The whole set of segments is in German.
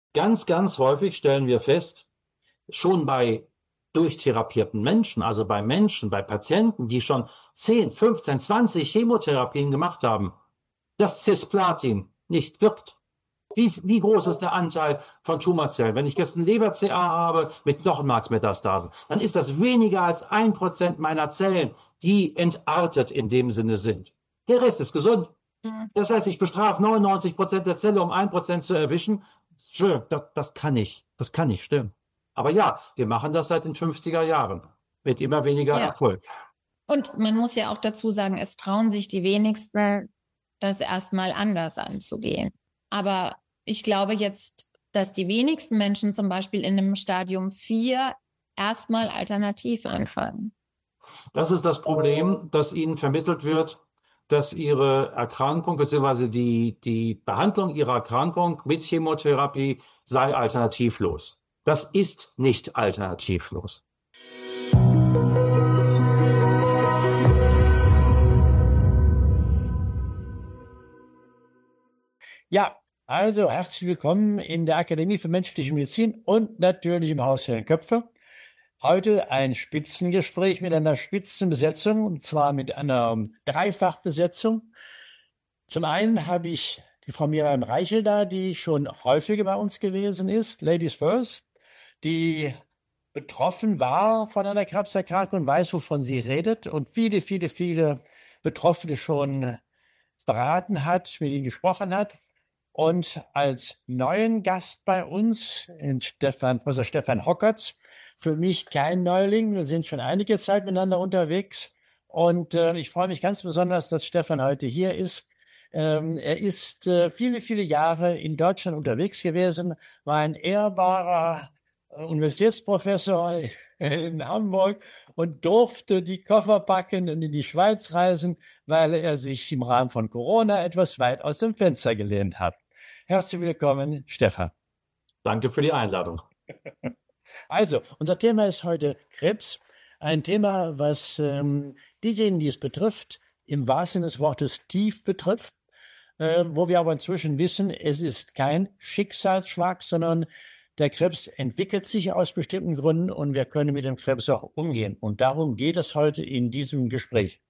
Ganz, ganz häufig stellen wir fest, schon bei durchtherapierten Menschen, also bei Menschen, bei Patienten, die schon 10, 15, 20 Chemotherapien gemacht haben, dass Cisplatin nicht wirkt. Wie groß ist der Anteil von Tumorzellen? Wenn ich jetzt ein Leber-CA habe mit Knochenmarksmetastasen, dann ist das weniger als 1% meiner Zellen, die entartet in dem Sinne sind. Der Rest ist gesund. Das heißt, ich bestrafe 99% der Zelle, um 1% zu erwischen. Schön, das kann nicht. Das kann nicht stimmen. Aber ja, wir machen das seit den 50er Jahren mit immer weniger Ja. Erfolg. Und man muss ja auch dazu sagen, es trauen sich die wenigsten, das erstmal anders anzugehen. Aber ich glaube jetzt, dass die wenigsten Menschen zum Beispiel in einem Stadium 4 erstmal alternativ anfangen. Das ist das Problem, dass ihnen vermittelt wird, dass ihre Erkrankung bzw. die Behandlung ihrer Erkrankung mit Chemotherapie sei alternativlos. Das ist nicht alternativlos. Ja, also herzlich willkommen in der Akademie für Menschliche Medizin und natürlich im Haus Herrn Köpfe. Heute ein Spitzengespräch mit einer Spitzenbesetzung, und zwar mit einer Dreifachbesetzung. Zum einen habe ich die Frau Miriam Reichel da, die schon häufiger bei uns gewesen ist, Ladies First, die betroffen war von einer Krebserkrankung und weiß, wovon sie redet und viele, viele, viele Betroffene schon beraten hat, mit ihnen gesprochen hat. Und als neuen Gast bei uns, Professor Stefan Hockertz, für mich kein Neuling. Wir sind schon einige Zeit miteinander unterwegs. Und ich freue mich ganz besonders, dass Stefan heute hier ist. Er ist viele, viele Jahre in Deutschland unterwegs gewesen, war ein ehrbarer Universitätsprofessor in Hamburg und durfte die Koffer packen und in die Schweiz reisen, weil er sich im Rahmen von Corona etwas weit aus dem Fenster gelehnt hat. Herzlich willkommen, Stefan. Danke für die Einladung. Also, unser Thema ist heute Krebs. Ein Thema, was diejenigen, die es betrifft, im wahrsten Sinne des Wortes tief betrifft, wo wir aber inzwischen wissen, es ist kein Schicksalsschlag, sondern der Krebs entwickelt sich aus bestimmten Gründen und wir können mit dem Krebs auch umgehen. Und darum geht es heute in diesem Gespräch.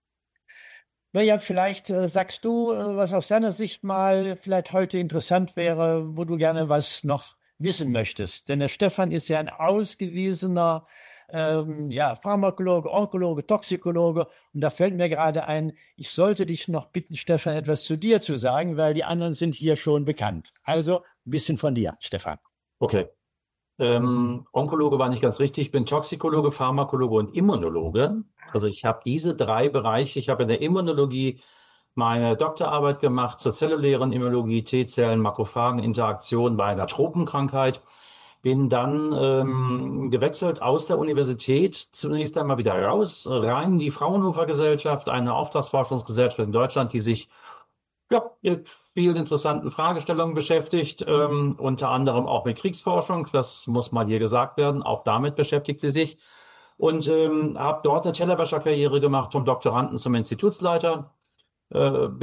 Naja, vielleicht sagst du, was aus deiner Sicht mal vielleicht heute interessant wäre, wo du gerne was noch wissen möchtest. Denn der Stefan ist ja ein ausgewiesener Pharmakologe, Onkologe, Toxikologe. Und da fällt mir gerade ein, ich sollte dich noch bitten, Stefan, etwas zu dir zu sagen, weil die anderen sind hier schon bekannt. Also ein bisschen von dir, Stefan. Okay. Onkologe war nicht ganz richtig. Ich bin Toxikologe, Pharmakologe und Immunologe. Also ich habe diese drei Bereiche. Ich habe in der Immunologie meine Doktorarbeit gemacht zur zellulären Immunologie, T-Zellen, Makrophagen, Interaktion bei einer Tropenkrankheit. Bin dann gewechselt aus der Universität, zunächst einmal wieder raus, rein in die Fraunhofer Gesellschaft, eine Auftragsforschungsgesellschaft in Deutschland, die sich mit vielen interessanten Fragestellungen beschäftigt, unter anderem auch mit Kriegsforschung, das muss mal hier gesagt werden, auch damit beschäftigt sie sich. Und habe dort eine Tellerwäscherkarriere gemacht, vom Doktoranden zum Institutsleiter. Habe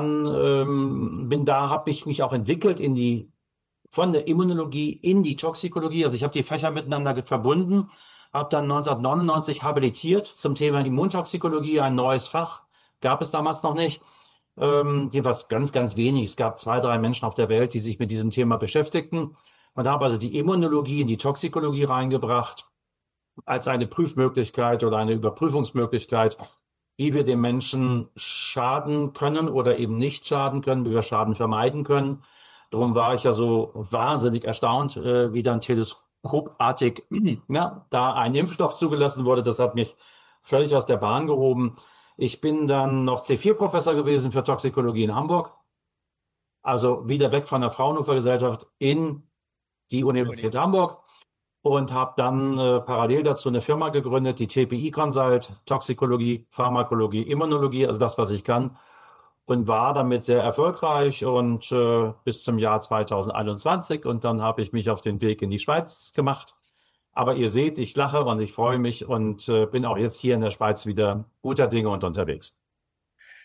ich mich auch entwickelt von der Immunologie in die Toxikologie. Also ich habe die Fächer miteinander verbunden, habe dann 1999 habilitiert zum Thema Immuntoxikologie, ein neues Fach, gab es damals noch nicht. Jeweils ganz, ganz wenig. Es gab 2, 3 Menschen auf der Welt, die sich mit diesem Thema beschäftigten und habe also die Immunologie in die Toxikologie reingebracht als eine Prüfmöglichkeit oder eine Überprüfungsmöglichkeit, wie wir dem Menschen schaden können oder eben nicht schaden können, wie wir Schaden vermeiden können. Darum war ich ja so wahnsinnig erstaunt, wie dann teleskopartig da ein Impfstoff zugelassen wurde. Das hat mich völlig aus der Bahn gehoben. Ich bin dann noch C4-Professor gewesen für Toxikologie in Hamburg. Also wieder weg von der Fraunhofer Gesellschaft in die Universität Hamburg. Und habe dann parallel dazu eine Firma gegründet, die TPI Consult, Toxikologie, Pharmakologie, Immunologie, also das, was ich kann. Und war damit sehr erfolgreich und bis zum Jahr 2021. Und dann habe ich mich auf den Weg in die Schweiz gemacht. Aber ihr seht, ich lache und ich freue mich und bin auch jetzt hier in der Schweiz wieder guter Dinge und unterwegs.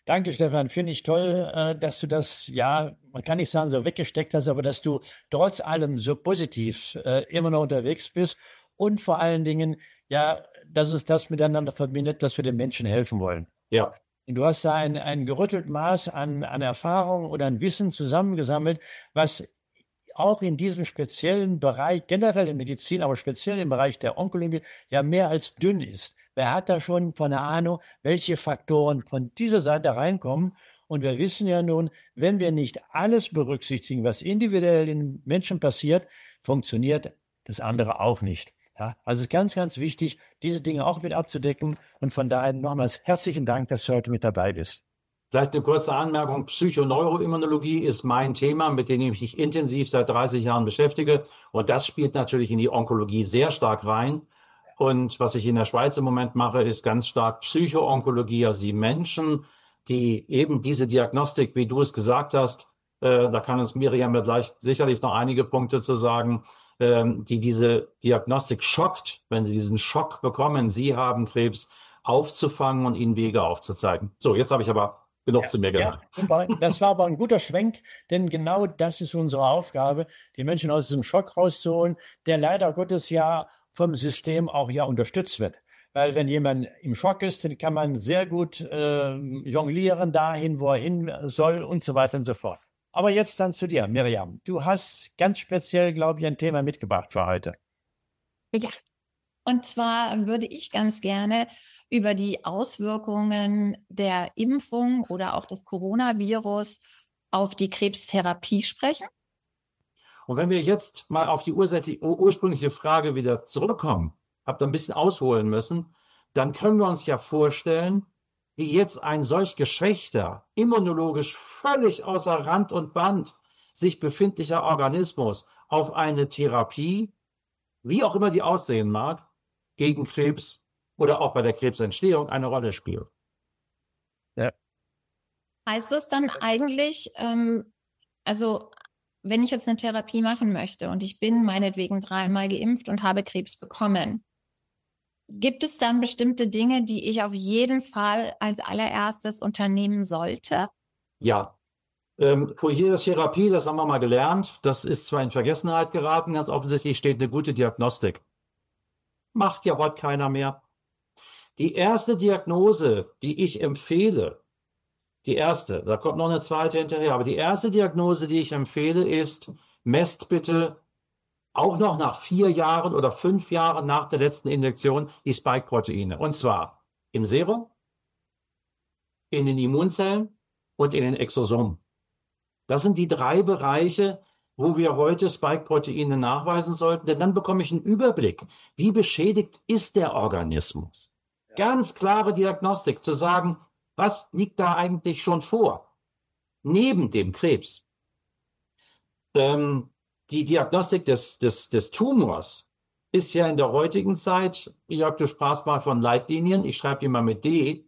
Danke, Stefan. Finde ich toll, dass du das, ja, man kann nicht sagen, so weggesteckt hast, aber dass du trotz allem so positiv immer noch unterwegs bist und vor allen Dingen, ja, dass es das miteinander verbindet, dass wir den Menschen helfen wollen. Ja. Und du hast da ein gerüttelt Maß an Erfahrung oder an Wissen zusammengesammelt, was auch in diesem speziellen Bereich, generell in Medizin, aber speziell im Bereich der Onkologie, ja mehr als dünn ist. Wer hat da schon von der Ahnung, welche Faktoren von dieser Seite reinkommen? Und wir wissen ja nun, wenn wir nicht alles berücksichtigen, was individuell in Menschen passiert, funktioniert das andere auch nicht. Ja, also es ist ganz, ganz wichtig, diese Dinge auch mit abzudecken. Und von daher nochmals herzlichen Dank, dass du heute mit dabei bist. Vielleicht eine kurze Anmerkung. Psychoneuroimmunologie ist mein Thema, mit dem ich mich intensiv seit 30 Jahren beschäftige. Und das spielt natürlich in die Onkologie sehr stark rein. Und was ich in der Schweiz im Moment mache, ist ganz stark Psychoonkologie, also die Menschen, die eben diese Diagnostik, wie du es gesagt hast, da kann uns Miriam vielleicht sicherlich noch einige Punkte zu sagen, die diese Diagnostik schockt, wenn sie diesen Schock bekommen, sie haben Krebs, aufzufangen und ihnen Wege aufzuzeigen. So, jetzt habe ich aber genug zu mir gesagt. Ja, das war aber ein guter Schwenk, denn genau das ist unsere Aufgabe, die Menschen aus diesem Schock rauszuholen, der leider Gottes ja vom System auch ja unterstützt wird. Weil wenn jemand im Schock ist, dann kann man sehr gut jonglieren dahin, wo er hin soll und so weiter und so fort. Aber jetzt dann zu dir, Miriam. Du hast ganz speziell, glaube ich, ein Thema mitgebracht für heute. Ja, und zwar würde ich ganz gerne über die Auswirkungen der Impfung oder auch des Coronavirus auf die Krebstherapie sprechen. Und wenn wir jetzt mal auf die ursprüngliche Frage wieder zurückkommen, habe da ein bisschen ausholen müssen, dann können wir uns ja vorstellen, wie jetzt ein solch geschwächter, immunologisch völlig außer Rand und Band sich befindlicher Organismus auf eine Therapie, wie auch immer die aussehen mag, gegen Krebs oder auch bei der Krebsentstehung eine Rolle spielt. Ja. Heißt das dann eigentlich, also wenn ich jetzt eine Therapie machen möchte und ich bin meinetwegen 3-mal geimpft und habe Krebs bekommen, gibt es dann bestimmte Dinge, die ich auf jeden Fall als allererstes unternehmen sollte? Ja. Therapie, das haben wir mal gelernt, das ist zwar in Vergessenheit geraten, ganz offensichtlich steht eine gute Diagnostik. Macht ja heute keiner mehr. Die erste Diagnose, die ich empfehle, da kommt noch eine zweite hinterher, aber die erste Diagnose, die ich empfehle, ist, messt bitte auch noch nach 4 Jahren oder 5 Jahren nach der letzten Injektion die Spike-Proteine. Und zwar im Serum, in den Immunzellen und in den Exosomen. Das sind die 3 Bereiche, wo wir heute Spike-Proteine nachweisen sollten, denn dann bekomme ich einen Überblick, wie beschädigt ist der Organismus. Ganz klare Diagnostik, zu sagen, was liegt da eigentlich schon vor, neben dem Krebs. Die Diagnostik des Tumors ist ja in der heutigen Zeit, Jörg, du sprachst mal von Leitlinien, ich schreibe die mal mit D.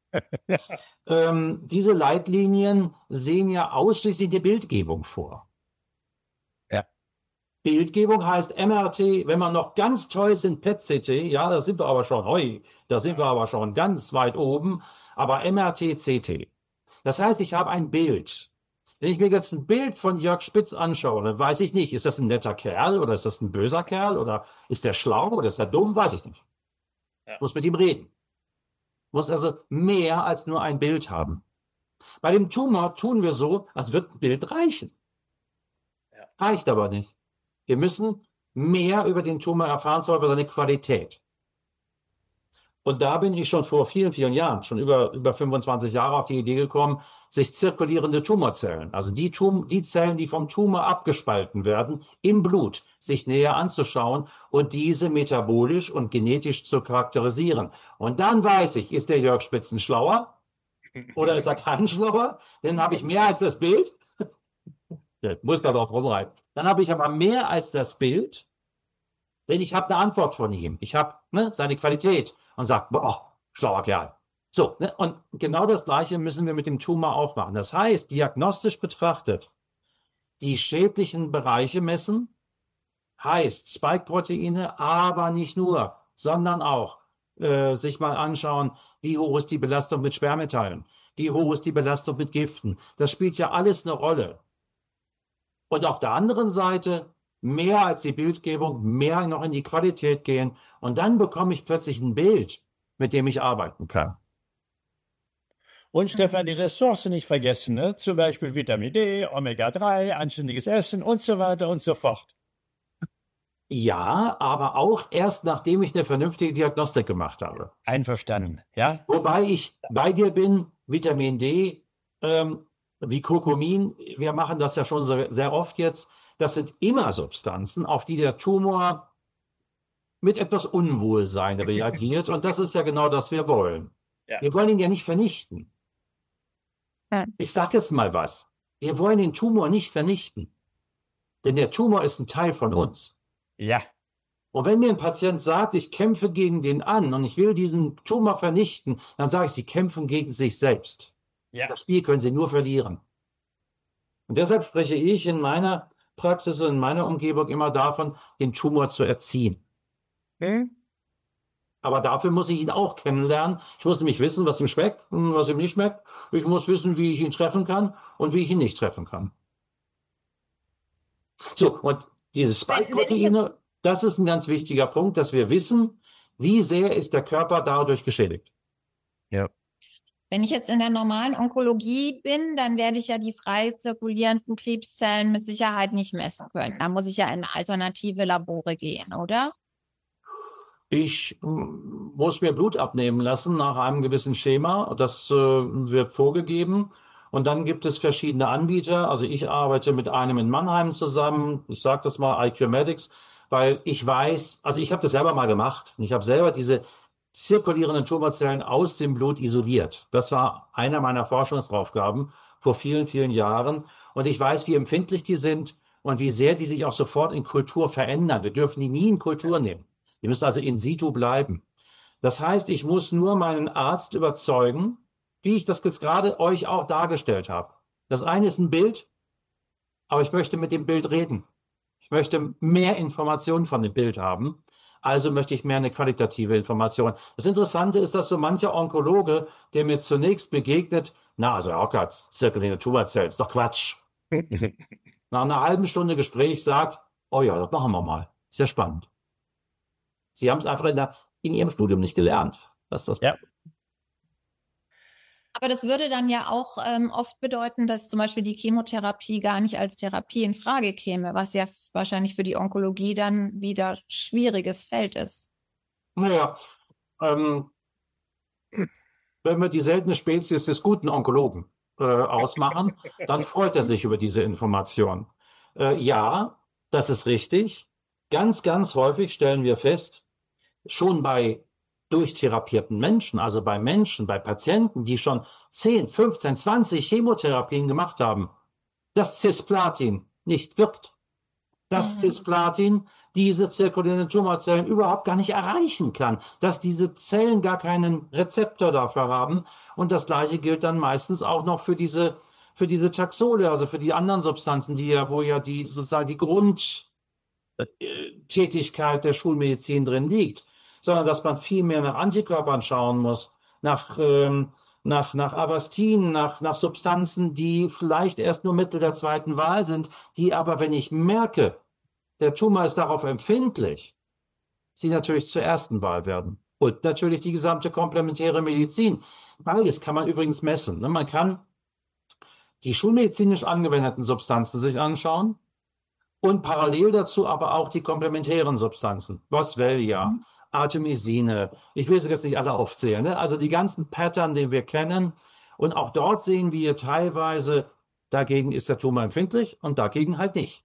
Diese Leitlinien sehen ja ausschließlich die Bildgebung vor. Ja. Bildgebung heißt MRT, wenn wir noch ganz toll sind, PET-CT, ja, da sind wir aber schon ganz weit oben, aber MRT, CT. Das heißt, ich habe ein Bild. Wenn ich mir jetzt ein Bild von Jörg Spitz anschaue, dann weiß ich nicht, ist das ein netter Kerl oder ist das ein böser Kerl oder ist der schlau oder ist der dumm, weiß ich nicht. Ja. Ich muss mit ihm reden. Muss also mehr als nur ein Bild haben. Bei dem Tumor tun wir so, als wird ein Bild reichen. Ja. Reicht aber nicht. Wir müssen mehr über den Tumor erfahren, zwar über seine Qualität. Und da bin ich schon vor vielen, vielen Jahren, schon über 25 Jahre auf die Idee gekommen, sich zirkulierende Tumorzellen, also die Zellen, die vom Tumor abgespalten werden, im Blut, sich näher anzuschauen und diese metabolisch und genetisch zu charakterisieren. Und dann weiß ich, ist der Jörg Spitzen schlauer oder ist er kein schlauer? Dann habe ich mehr als das Bild. Muss da drauf rumreiten. Dann habe ich aber mehr als das Bild, denn ich habe eine Antwort von ihm. Ich habe seine Qualität und sage, boah, schlauer Kerl. So, und genau das Gleiche müssen wir mit dem Tumor auch machen. Das heißt, diagnostisch betrachtet, die schädlichen Bereiche messen, heißt Spike-Proteine, aber nicht nur, sondern auch sich mal anschauen, wie hoch ist die Belastung mit Schwermetallen, Wie hoch ist die Belastung mit Giften? Das spielt ja alles eine Rolle. Und auf der anderen Seite mehr als die Bildgebung, mehr noch in die Qualität gehen. Und dann bekomme ich plötzlich ein Bild, mit dem ich arbeiten kann. Und Stefan, die Ressourcen nicht vergessen, ne? Zum Beispiel Vitamin D, Omega-3, anständiges Essen und so weiter und so fort. Ja, aber auch erst nachdem ich eine vernünftige Diagnostik gemacht habe. Einverstanden, ja? Wobei ich bei dir bin, Vitamin D, wie Curcumin, wir machen das ja schon sehr oft jetzt, das sind immer Substanzen, auf die der Tumor mit etwas Unwohlsein reagiert. Und das ist ja genau das, wir wollen. Ja. Wir wollen ihn ja nicht vernichten. Ja. Ich sage jetzt mal was. Wir wollen den Tumor nicht vernichten. Denn der Tumor ist ein Teil von uns. Ja. Und wenn mir ein Patient sagt, ich kämpfe gegen den an und ich will diesen Tumor vernichten, dann sage ich, Sie kämpfen gegen sich selbst. Ja. Das Spiel können Sie nur verlieren. Und deshalb spreche ich in meiner Praxis und in meiner Umgebung immer davon, den Tumor zu erziehen. Aber dafür muss ich ihn auch kennenlernen. Ich muss nämlich wissen, was ihm schmeckt und was ihm nicht schmeckt. Ich muss wissen, wie ich ihn treffen kann und wie ich ihn nicht treffen kann. So, und diese Spike-Proteine, das ist ein ganz wichtiger Punkt, dass wir wissen, wie sehr ist der Körper dadurch geschädigt. Ja. Wenn ich jetzt in der normalen Onkologie bin, dann werde ich ja die frei zirkulierenden Krebszellen mit Sicherheit nicht messen können. Da muss ich ja in alternative Labore gehen, oder? Ich muss mir Blut abnehmen lassen nach einem gewissen Schema. Das wird vorgegeben. Und dann gibt es verschiedene Anbieter. Also ich arbeite mit einem in Mannheim zusammen. Ich sage das mal, IQmedics, weil ich weiß, also ich habe das selber mal gemacht. Und ich habe selber diese zirkulierenden Tumorzellen aus dem Blut isoliert. Das war einer meiner Forschungsaufgaben vor vielen, vielen Jahren. Und ich weiß, wie empfindlich die sind und wie sehr die sich auch sofort in Kultur verändern. Wir dürfen die nie in Kultur nehmen. Die müssen also in situ bleiben. Das heißt, ich muss nur meinen Arzt überzeugen, wie ich das jetzt gerade euch auch dargestellt habe. Das eine ist ein Bild, aber ich möchte mit dem Bild reden. Ich möchte mehr Informationen von dem Bild haben. Also möchte ich mehr eine qualitative Information. Das Interessante ist, dass so mancher Onkologe, der mir zunächst begegnet, also auch gerade zirkulierende Tumorzellen, ist doch Quatsch. Nach einer halben Stunde Gespräch sagt, oh ja, das machen wir mal. Sehr spannend. Sie haben es einfach in Ihrem Studium nicht gelernt. Das ist das Ja. Aber das würde dann ja auch oft bedeuten, dass zum Beispiel die Chemotherapie gar nicht als Therapie in Frage käme, was ja wahrscheinlich für die Onkologie dann wieder schwieriges Feld ist. Naja, wenn wir die seltene Spezies des guten Onkologen ausmachen, dann freut er sich über diese Information. Ja, das ist richtig. Ganz, ganz häufig stellen wir fest, schon bei durchtherapierten Menschen, also bei Menschen, bei Patienten, die schon 10, 15, 20 Chemotherapien gemacht haben, dass Cisplatin nicht wirkt. Dass Cisplatin diese zirkulierenden Tumorzellen überhaupt gar nicht erreichen kann. Dass diese Zellen gar keinen Rezeptor dafür haben. Und das Gleiche gilt dann meistens auch noch für diese Taxole, also für die anderen Substanzen, wo ja sozusagen die Grundtätigkeit der Schulmedizin drin liegt. Sondern dass man viel mehr nach Antikörpern schauen muss, nach Avastin, nach Substanzen, die vielleicht erst nur Mittel der zweiten Wahl sind, die aber, wenn ich merke, der Tumor ist darauf empfindlich, sie natürlich zur ersten Wahl werden. Und natürlich die gesamte komplementäre Medizin. Beides kann man übrigens messen. Man kann die schulmedizinisch angewendeten Substanzen sich anschauen und parallel dazu aber auch die komplementären Substanzen. Boswellia, Artemisine, ich will sie jetzt nicht alle aufzählen, ne? Also die ganzen Pattern, die wir kennen. Und auch dort sehen wir teilweise, dagegen ist der Tumor empfindlich und dagegen halt nicht.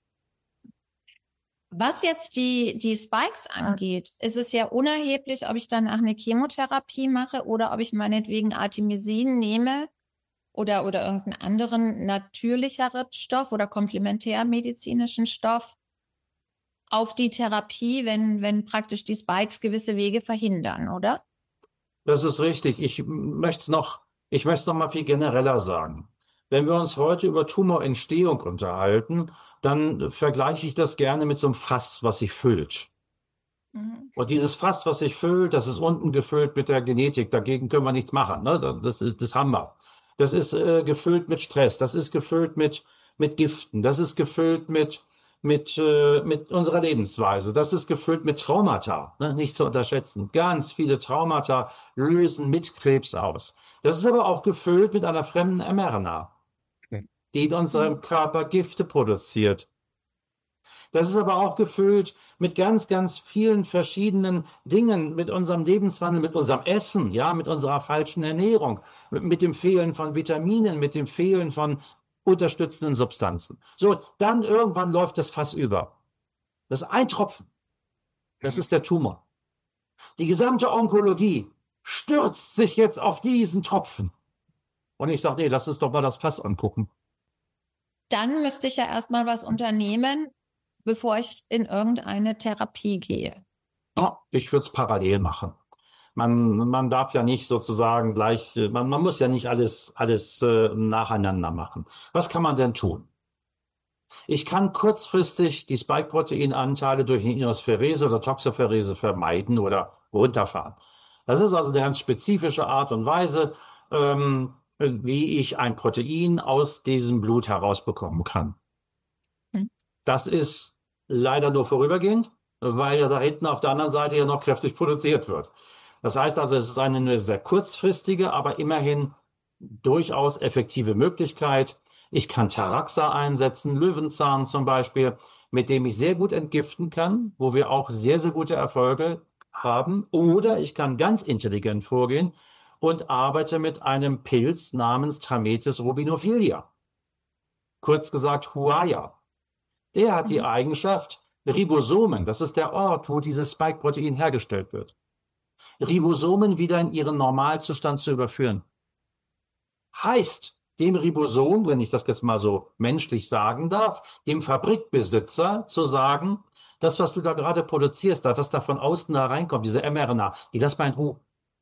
Was jetzt die Spikes angeht, ist es ja unerheblich, ob ich danach eine Chemotherapie mache oder ob ich meinetwegen Artemisin nehme oder irgendeinen anderen natürlicheren Stoff oder komplementärmedizinischen Stoff auf die Therapie, wenn praktisch die Spikes gewisse Wege verhindern, oder? Das ist richtig. Ich möchte es noch mal viel genereller sagen. Wenn wir uns heute über Tumorentstehung unterhalten, dann vergleiche ich das gerne mit so einem Fass, was sich füllt. Und dieses Fass, was sich füllt, das ist unten gefüllt mit der Genetik. Dagegen können wir nichts machen. Ne? Das haben wir. Das ist gefüllt mit Stress. Das ist gefüllt mit Giften. Das ist gefüllt mit unserer Lebensweise. Das ist gefüllt mit Traumata. Ne? Nicht zu unterschätzen. Ganz viele Traumata lösen mit Krebs aus. Das ist aber auch gefüllt mit einer fremden mRNA, die in unserem Körper Gifte produziert. Das ist aber auch gefüllt mit ganz, ganz vielen verschiedenen Dingen, mit unserem Lebenswandel, mit unserem Essen, ja, mit unserer falschen Ernährung, mit dem Fehlen von Vitaminen, mit dem Fehlen von unterstützenden Substanzen. So, dann irgendwann läuft das Fass über. Das ist ein Tropfen. Das ist der Tumor. Die gesamte Onkologie stürzt sich jetzt auf diesen Tropfen. Und ich sage, nee, lass uns doch mal das Fass angucken. Dann müsste ich ja erstmal was unternehmen, bevor ich in irgendeine Therapie gehe. Ja, ich würde es parallel machen. Man darf ja nicht sozusagen gleich, man muss ja nicht alles nacheinander machen. Was kann man denn tun? Ich kann kurzfristig die Spike-Protein-Anteile durch eine Ionosphärese oder Toxopherese vermeiden oder runterfahren. Das ist also eine ganz spezifische Art und Weise, wie ich ein Protein aus diesem Blut herausbekommen kann. Das ist leider nur vorübergehend, weil ja da hinten auf der anderen Seite ja noch kräftig produziert wird. Das heißt also, es ist eine sehr kurzfristige, aber immerhin durchaus effektive Möglichkeit. Ich kann Taraxa einsetzen, Löwenzahn zum Beispiel, mit dem ich sehr gut entgiften kann, wo wir auch sehr, sehr gute Erfolge haben. Oder ich kann ganz intelligent vorgehen und arbeite mit einem Pilz namens Trametes rubinophilia. Kurz gesagt Huaya. Der hat die Eigenschaft, Ribosomen, das ist der Ort, wo dieses Spike-Protein hergestellt wird, Ribosomen wieder in ihren Normalzustand zu überführen. Heißt, dem Ribosom, wenn ich das jetzt mal so menschlich sagen darf, dem Fabrikbesitzer zu sagen, das, was du da gerade produzierst, was da von außen da reinkommt, diese mRNA, die lass mal in Ruhe.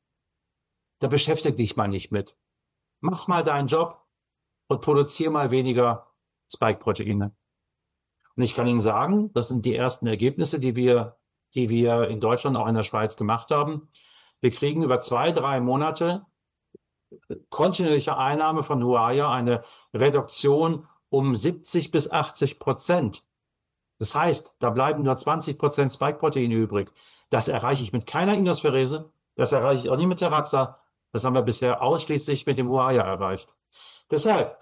Da beschäftige dich mal nicht mit. Mach mal deinen Job und produziere mal weniger Spike-Proteine. Und ich kann Ihnen sagen, das sind die ersten Ergebnisse, die wir in Deutschland, auch in der Schweiz gemacht haben. Wir kriegen über 2-3 Monate kontinuierliche Einnahme von Huaya eine Reduktion um 70-80%. Das heißt, da bleiben nur 20% Spike-Protein übrig. Das erreiche ich mit keiner Ionosphärese, das erreiche ich auch nicht mit Taraxa. Das haben wir bisher ausschließlich mit dem Huaya erreicht. Deshalb,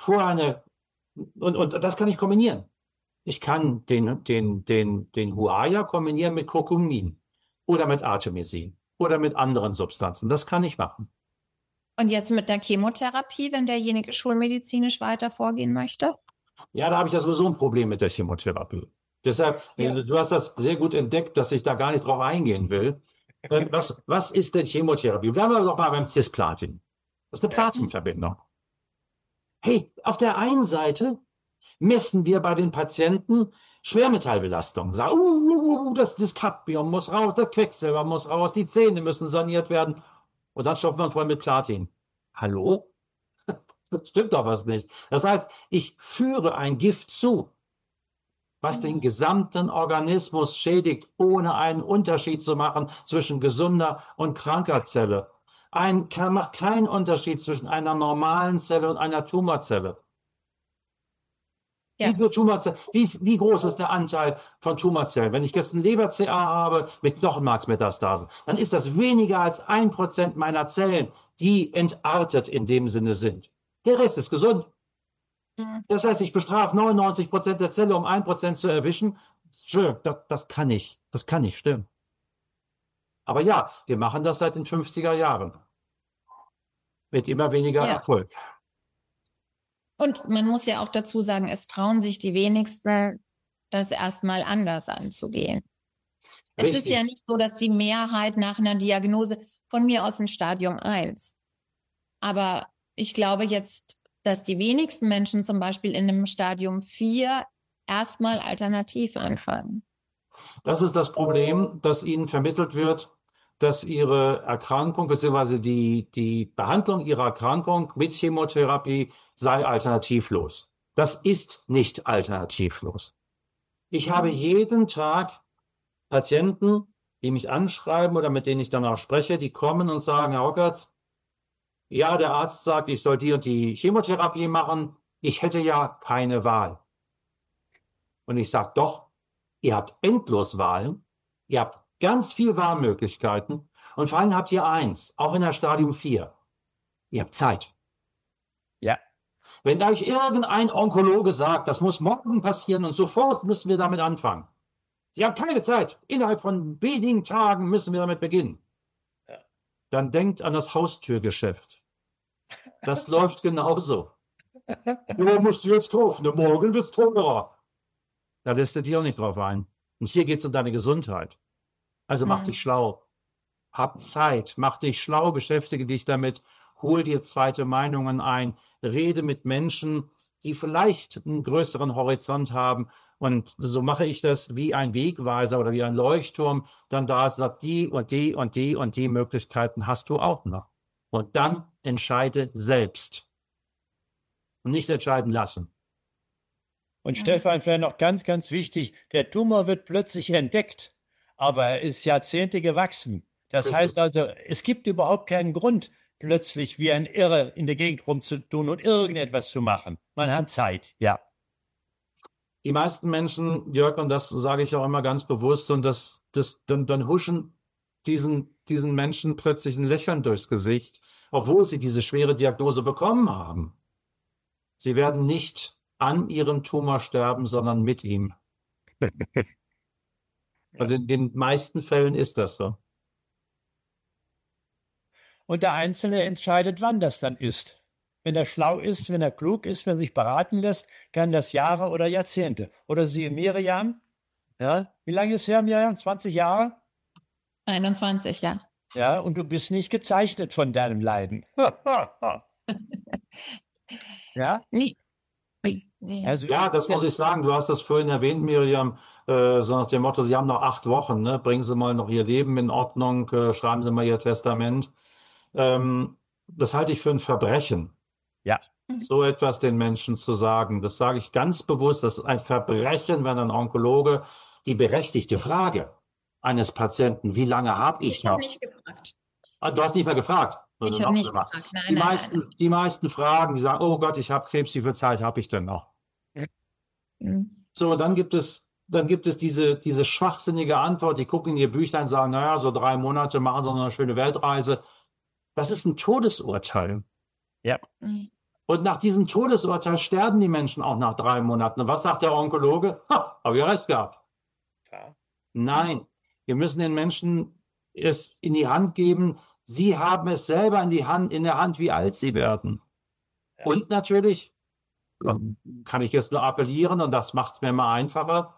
und das kann ich kombinieren. Ich kann den Huaya kombinieren mit Curcumin oder mit Artemisin oder mit anderen Substanzen. Das kann ich machen. Und jetzt mit der Chemotherapie, wenn derjenige schulmedizinisch weiter vorgehen möchte? Ja, da habe ich ja sowieso ein Problem mit der Chemotherapie. Deshalb, du hast das sehr gut entdeckt, dass ich da gar nicht drauf eingehen will. Was ist denn Chemotherapie? Bleiben wir doch mal beim Cisplatin. Das ist eine Platinverbindung. Hey, auf der einen Seite messen wir bei den Patienten Schwermetallbelastung. Sagen, das Cadmium muss raus, das Quecksilber muss raus, die Zähne müssen saniert werden. Und dann stopfen wir voll mit Platin. Hallo? Das stimmt doch was nicht. Das heißt, ich führe ein Gift zu, was den gesamten Organismus schädigt, ohne einen Unterschied zu machen zwischen gesunder und kranker Zelle. Macht keinen Unterschied zwischen einer normalen Zelle und einer Tumorzelle. Ja. Wie groß ist der Anteil von Tumorzellen? Wenn ich jetzt ein Leber-CA habe mit Knochenmarksmetastasen, dann ist das weniger als 1% meiner Zellen, die entartet in dem Sinne sind. Der Rest ist gesund. Das heißt, ich bestrafe 99% der Zelle, um 1% zu erwischen. Schön, das kann nicht stimmen. Aber ja, wir machen das seit den 50er Jahren. Mit immer weniger Erfolg. Und man muss ja auch dazu sagen, es trauen sich die wenigsten, das erstmal anders anzugehen. Richtig. Es ist ja nicht so, dass die Mehrheit nach einer Diagnose von mir aus ein Stadium 1. Aber ich glaube jetzt, dass die wenigsten Menschen zum Beispiel in einem Stadium 4 erstmal alternativ anfangen. Das ist das Problem, dass ihnen vermittelt wird, dass ihre Erkrankung bzw. die Behandlung ihrer Erkrankung mit Chemotherapie sei alternativlos. Das ist nicht alternativlos. Ich habe jeden Tag Patienten, die mich anschreiben oder mit denen ich danach spreche, die kommen und sagen, Herr Hockertz, ja, der Arzt sagt, ich soll die und die Chemotherapie machen. Ich hätte ja keine Wahl. Und ich sage, doch, ihr habt endlos Wahlen. Ihr habt ganz viel Wahlmöglichkeiten. Und vor allem habt ihr eins, auch in der Stadium 4. Ihr habt Zeit. Ja. Wenn euch irgendein Onkologe sagt, das muss morgen passieren und sofort müssen wir damit anfangen. Sie haben keine Zeit. Innerhalb von wenigen Tagen müssen wir damit beginnen. Dann denkt an das Haustürgeschäft. Das läuft genauso. Ja, musst du jetzt kaufen, morgen wird es teurer. Da lässt du dich auch nicht drauf ein. Und hier geht es um deine Gesundheit. Also mach dich schlau. Hab Zeit, mach dich schlau, beschäftige dich damit, hol dir zweite Meinungen ein, rede mit Menschen, die vielleicht einen größeren Horizont haben. Und so mache ich das wie ein Wegweiser oder wie ein Leuchtturm. Dann da sagt, die und die und die und die Möglichkeiten hast du auch noch. Und dann entscheide selbst. Und nicht entscheiden lassen. Und Stefan, vielleicht noch ganz, ganz wichtig, der Tumor wird plötzlich entdeckt, aber er ist Jahrzehnte gewachsen. Das heißt also, es gibt überhaupt keinen Grund, plötzlich wie ein Irre in der Gegend rumzutun und irgendetwas zu machen. Man hat Zeit, ja. Die meisten Menschen, Jörg, und das sage ich auch immer ganz bewusst, und dann huschen diesen Menschen plötzlich ein Lächeln durchs Gesicht, obwohl sie diese schwere Diagnose bekommen haben. Sie werden nicht an ihrem Tumor sterben, sondern mit ihm. Und in den meisten Fällen ist das so. Und der Einzelne entscheidet, wann das dann ist. Wenn er schlau ist, wenn er klug ist, wenn er sich beraten lässt, kann das Jahre oder Jahrzehnte. Oder Sie, Miriam, ja, wie lange ist her, Miriam? 20 Jahre? 21, ja. Ja, und du bist nicht gezeichnet von deinem Leiden. Ja? Nee. Also, Ja, das muss ich sagen. Du hast das vorhin erwähnt, Miriam, so nach dem Motto, Sie haben noch 8 Wochen, ne? Bringen Sie mal noch Ihr Leben in Ordnung, schreiben Sie mal Ihr Testament. Das halte ich für ein Verbrechen. Ja. So etwas den Menschen zu sagen, das sage ich ganz bewusst, das ist ein Verbrechen, wenn ein Onkologe die berechtigte Frage eines Patienten, wie lange habe ich noch? Ich habe nicht gefragt. Ah, du hast nicht mehr gefragt. Ich habe nicht gefragt. Nein, Die meisten fragen, die sagen, oh Gott, ich habe Krebs, wie viel Zeit habe ich denn noch? So, und dann gibt es diese schwachsinnige Antwort, die gucken in ihr Büchlein und sagen, naja, so 3 Monate machen sie noch eine schöne Weltreise. Das ist ein Todesurteil. Ja. Und nach diesem Todesurteil sterben die Menschen auch nach 3 Monaten. Und was sagt der Onkologe? Ha, habe ich recht gehabt. Ja. Nein, wir müssen den Menschen es in die Hand geben. Sie haben es selber in der Hand, wie alt sie werden. Ja. Und natürlich kann ich jetzt nur appellieren, und das macht es mir immer einfacher.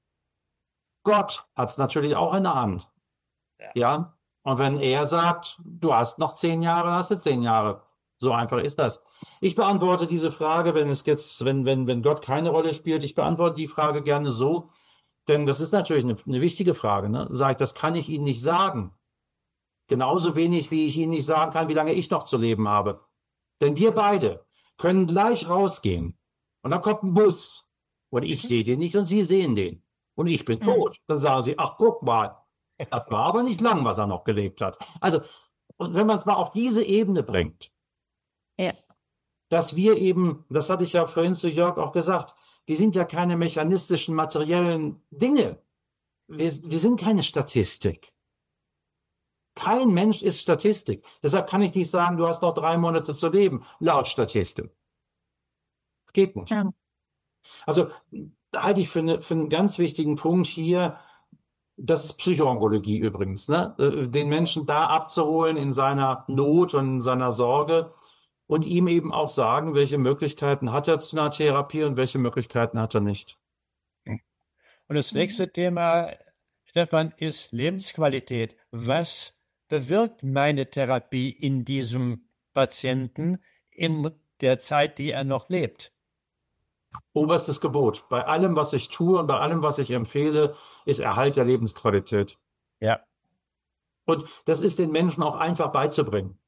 Gott hat es natürlich auch in der Hand. Ja. Und wenn er sagt, du hast noch 10 Jahre, hast du 10 Jahre. So einfach ist das. Ich beantworte diese Frage, wenn Gott keine Rolle spielt, ich beantworte die Frage gerne so, denn das ist natürlich eine wichtige Frage. Ne? Sag ich, das kann ich Ihnen nicht sagen. Genauso wenig, wie ich Ihnen nicht sagen kann, wie lange ich noch zu leben habe. Denn wir beide können gleich rausgehen. Und dann kommt ein Bus. Und ich sehe den nicht und Sie sehen den. Und ich bin tot. Dann sagen Sie, ach, guck mal. Das war aber nicht lang, was er noch gelebt hat. Also, und wenn man es mal auf diese Ebene bringt, ja, dass wir eben, das hatte ich ja vorhin zu Jörg auch gesagt, wir sind ja keine mechanistischen, materiellen Dinge. Wir sind keine Statistik. Kein Mensch ist Statistik. Deshalb kann ich nicht sagen, du hast noch 3 Monate zu leben, laut Statistik. Geht nicht. Ja. Also halte ich für einen ganz wichtigen Punkt hier, das ist Psychoonkologie übrigens, ne? Den Menschen da abzuholen in seiner Not und in seiner Sorge und ihm eben auch sagen, welche Möglichkeiten hat er zu einer Therapie und welche Möglichkeiten hat er nicht. Und das nächste Thema, Stefan, ist Lebensqualität. Was bewirkt meine Therapie in diesem Patienten in der Zeit, die er noch lebt? Oberstes Gebot. Bei allem, was ich tue und bei allem, was ich empfehle, ist Erhalt der Lebensqualität. Ja. Und das ist den Menschen auch einfach beizubringen.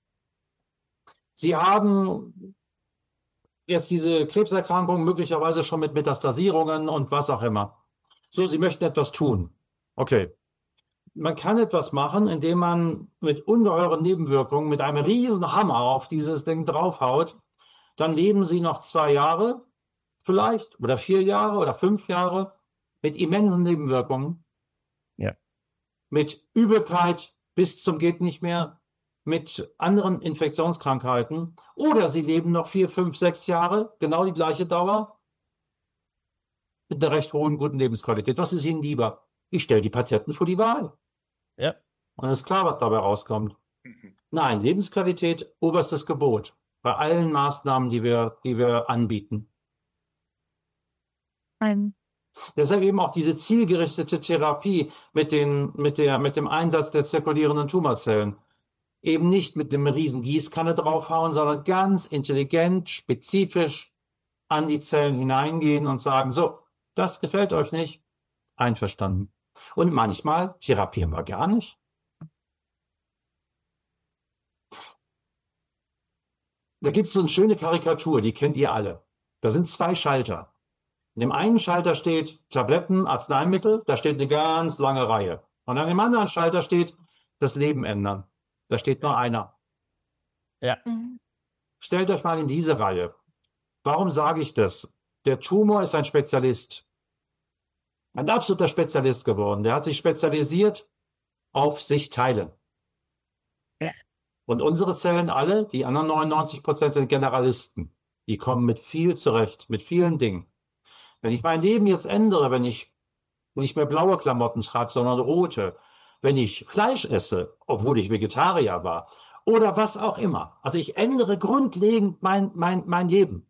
Sie haben jetzt diese Krebserkrankung möglicherweise schon mit Metastasierungen und was auch immer. So, Sie möchten etwas tun. Okay. man kann etwas machen, indem man mit ungeheuren Nebenwirkungen, mit einem riesen Hammer auf dieses Ding draufhaut. Dann leben sie noch 2 Jahre vielleicht oder 4 Jahre oder 5 Jahre mit immensen Nebenwirkungen. Ja. Mit Übelkeit bis zum geht nicht mehr, mit anderen Infektionskrankheiten. Oder sie leben noch 4, 5, 6 Jahre, genau die gleiche Dauer, mit einer recht hohen, guten Lebensqualität. Was ist Ihnen lieber? Ich stelle die Patienten vor die Wahl. Ja. Und es ist klar, was dabei rauskommt. Nein, Lebensqualität, oberstes Gebot. Bei allen Maßnahmen, die wir anbieten. Deshalb eben auch diese zielgerichtete Therapie mit dem Einsatz der zirkulierenden Tumorzellen. Eben nicht mit einem riesen Gießkanne draufhauen, sondern ganz intelligent, spezifisch an die Zellen hineingehen und sagen, so, das gefällt euch nicht. Einverstanden. Und manchmal therapieren wir gar nicht. Da gibt es so eine schöne Karikatur, die kennt ihr alle. Da sind 2 Schalter. In dem einen Schalter steht Tabletten, Arzneimittel, da steht eine ganz lange Reihe. Und an dem anderen Schalter steht das Leben ändern. Da steht nur einer. Ja. Stellt euch mal in diese Reihe. Warum sage ich das? Der Tumor ist ein Spezialist. Ein absoluter Spezialist geworden. Der hat sich spezialisiert auf sich teilen. Ja. Und unsere Zellen alle, die anderen 99% sind Generalisten. Die kommen mit viel zurecht, mit vielen Dingen. Wenn ich mein Leben jetzt ändere, wenn ich nicht mehr blaue Klamotten trage, sondern rote, wenn ich Fleisch esse, obwohl ich Vegetarier war, oder was auch immer. Also ich ändere grundlegend mein Leben.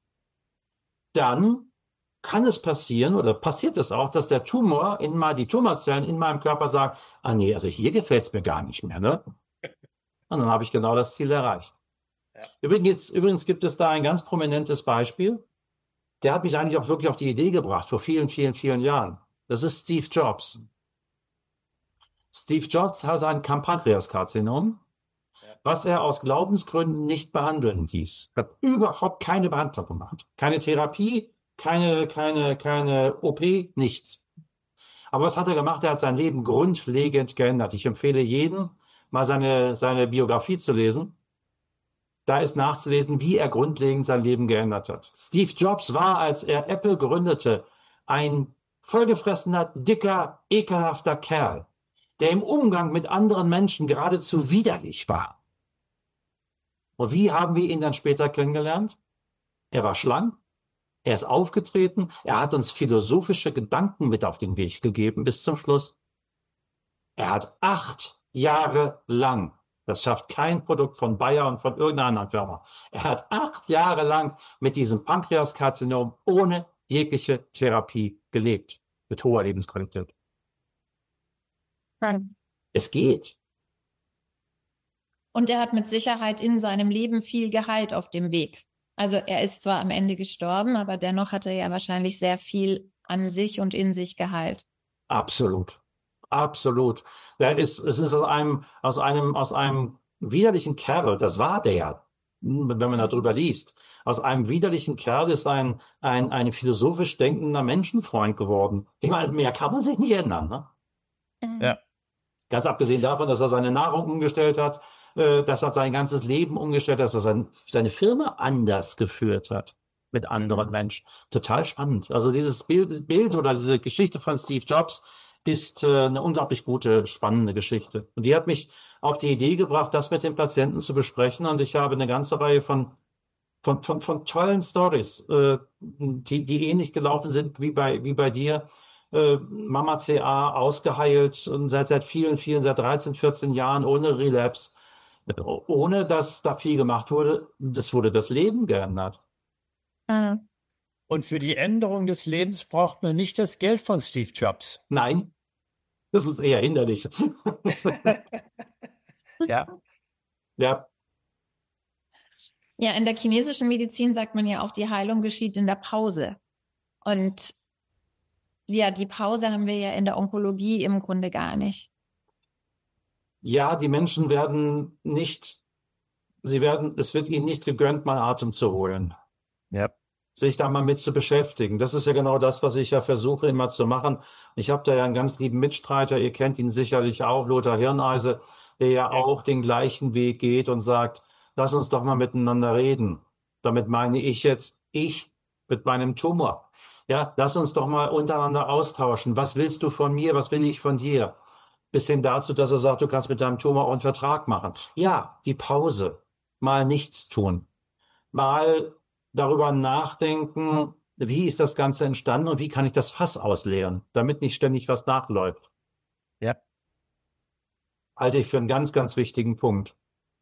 Dann kann es passieren, oder passiert es auch, dass der Tumor, die Tumorzellen in meinem Körper sagen, ah nee, also hier gefällt es mir gar nicht mehr, ne? Und dann habe ich genau das Ziel erreicht. Ja. Übrigens gibt es da ein ganz prominentes Beispiel. Der hat mich eigentlich auch wirklich auf die Idee gebracht, vor vielen, vielen, vielen Jahren. Das ist Steve Jobs. Steve Jobs hat ein Pankreaskarzinom, was er aus Glaubensgründen nicht behandeln ließ. Er hat überhaupt keine Behandlung gemacht. Keine Therapie, keine OP, nichts. Aber was hat er gemacht? Er hat sein Leben grundlegend geändert. Ich empfehle jedem, mal seine Biografie zu lesen. Da ist nachzulesen, wie er grundlegend sein Leben geändert hat. Steve Jobs war, als er Apple gründete, ein vollgefressener, dicker, ekelhafter Kerl, der im Umgang mit anderen Menschen geradezu widerlich war. Und wie haben wir ihn dann später kennengelernt? Er war schlank, er ist aufgetreten, er hat uns philosophische Gedanken mit auf den Weg gegeben bis zum Schluss. Er hat 8 Jahre lang, das schafft kein Produkt von Bayer und von irgendeiner anderen Firma, er hat 8 Jahre lang mit diesem Pankreaskarzinom ohne jegliche Therapie gelebt, mit hoher Lebensqualität. Es geht. Und er hat mit Sicherheit in seinem Leben viel geheilt auf dem Weg. Also er ist zwar am Ende gestorben, aber dennoch hat er ja wahrscheinlich sehr viel an sich und in sich geheilt. Absolut. Absolut. Es ist aus einem widerlichen Kerl, das war der, wenn man darüber liest, aus einem widerlichen Kerl ist ein philosophisch denkender Menschenfreund geworden. Ich meine, mehr kann man sich nicht ändern, ne? Ja. Ganz abgesehen davon, dass er seine Nahrung umgestellt hat, dass er sein ganzes Leben umgestellt hat, dass er seine Firma anders geführt hat mit anderen Menschen. Total spannend. Also dieses Bild oder diese Geschichte von Steve Jobs ist eine unglaublich gute, spannende Geschichte. Und die hat mich auf die Idee gebracht, das mit den Patienten zu besprechen. Und ich habe eine ganze Reihe von tollen Stories, die ähnlich gelaufen sind wie bei dir. Mama CA ausgeheilt und seit vielen, seit 13, 14 Jahren ohne Relapse, ohne dass da viel gemacht wurde. Das wurde das Leben geändert. Und für die Änderung des Lebens braucht man nicht das Geld von Steve Jobs. Nein, das ist eher hinderlich. Ja. Ja. Ja, in der chinesischen Medizin sagt man ja auch, die Heilung geschieht in der Pause. Und ja, die Pause haben wir ja in der Onkologie im Grunde gar nicht. Ja, die Menschen es wird ihnen nicht gegönnt, mal Atem zu holen. Ja. sich da mal mit zu beschäftigen. Das ist ja genau das, was ich ja versuche immer zu machen. Ich habe da ja einen ganz lieben Mitstreiter, ihr kennt ihn sicherlich auch, Lothar Hirneise, der ja auch den gleichen Weg geht und sagt, lass uns doch mal miteinander reden. Damit meine ich jetzt ich mit meinem Tumor. Ja, lass uns doch mal untereinander austauschen. Was willst du von mir? Was will ich von dir? Bis hin dazu, dass er sagt, du kannst mit deinem Tumor auch einen Vertrag machen. Ja, die Pause. Mal nichts tun. Mal darüber nachdenken, wie ist das Ganze entstanden und wie kann ich das Fass ausleeren, damit nicht ständig was nachläuft. Ja. Halte ich für einen ganz, ganz wichtigen Punkt.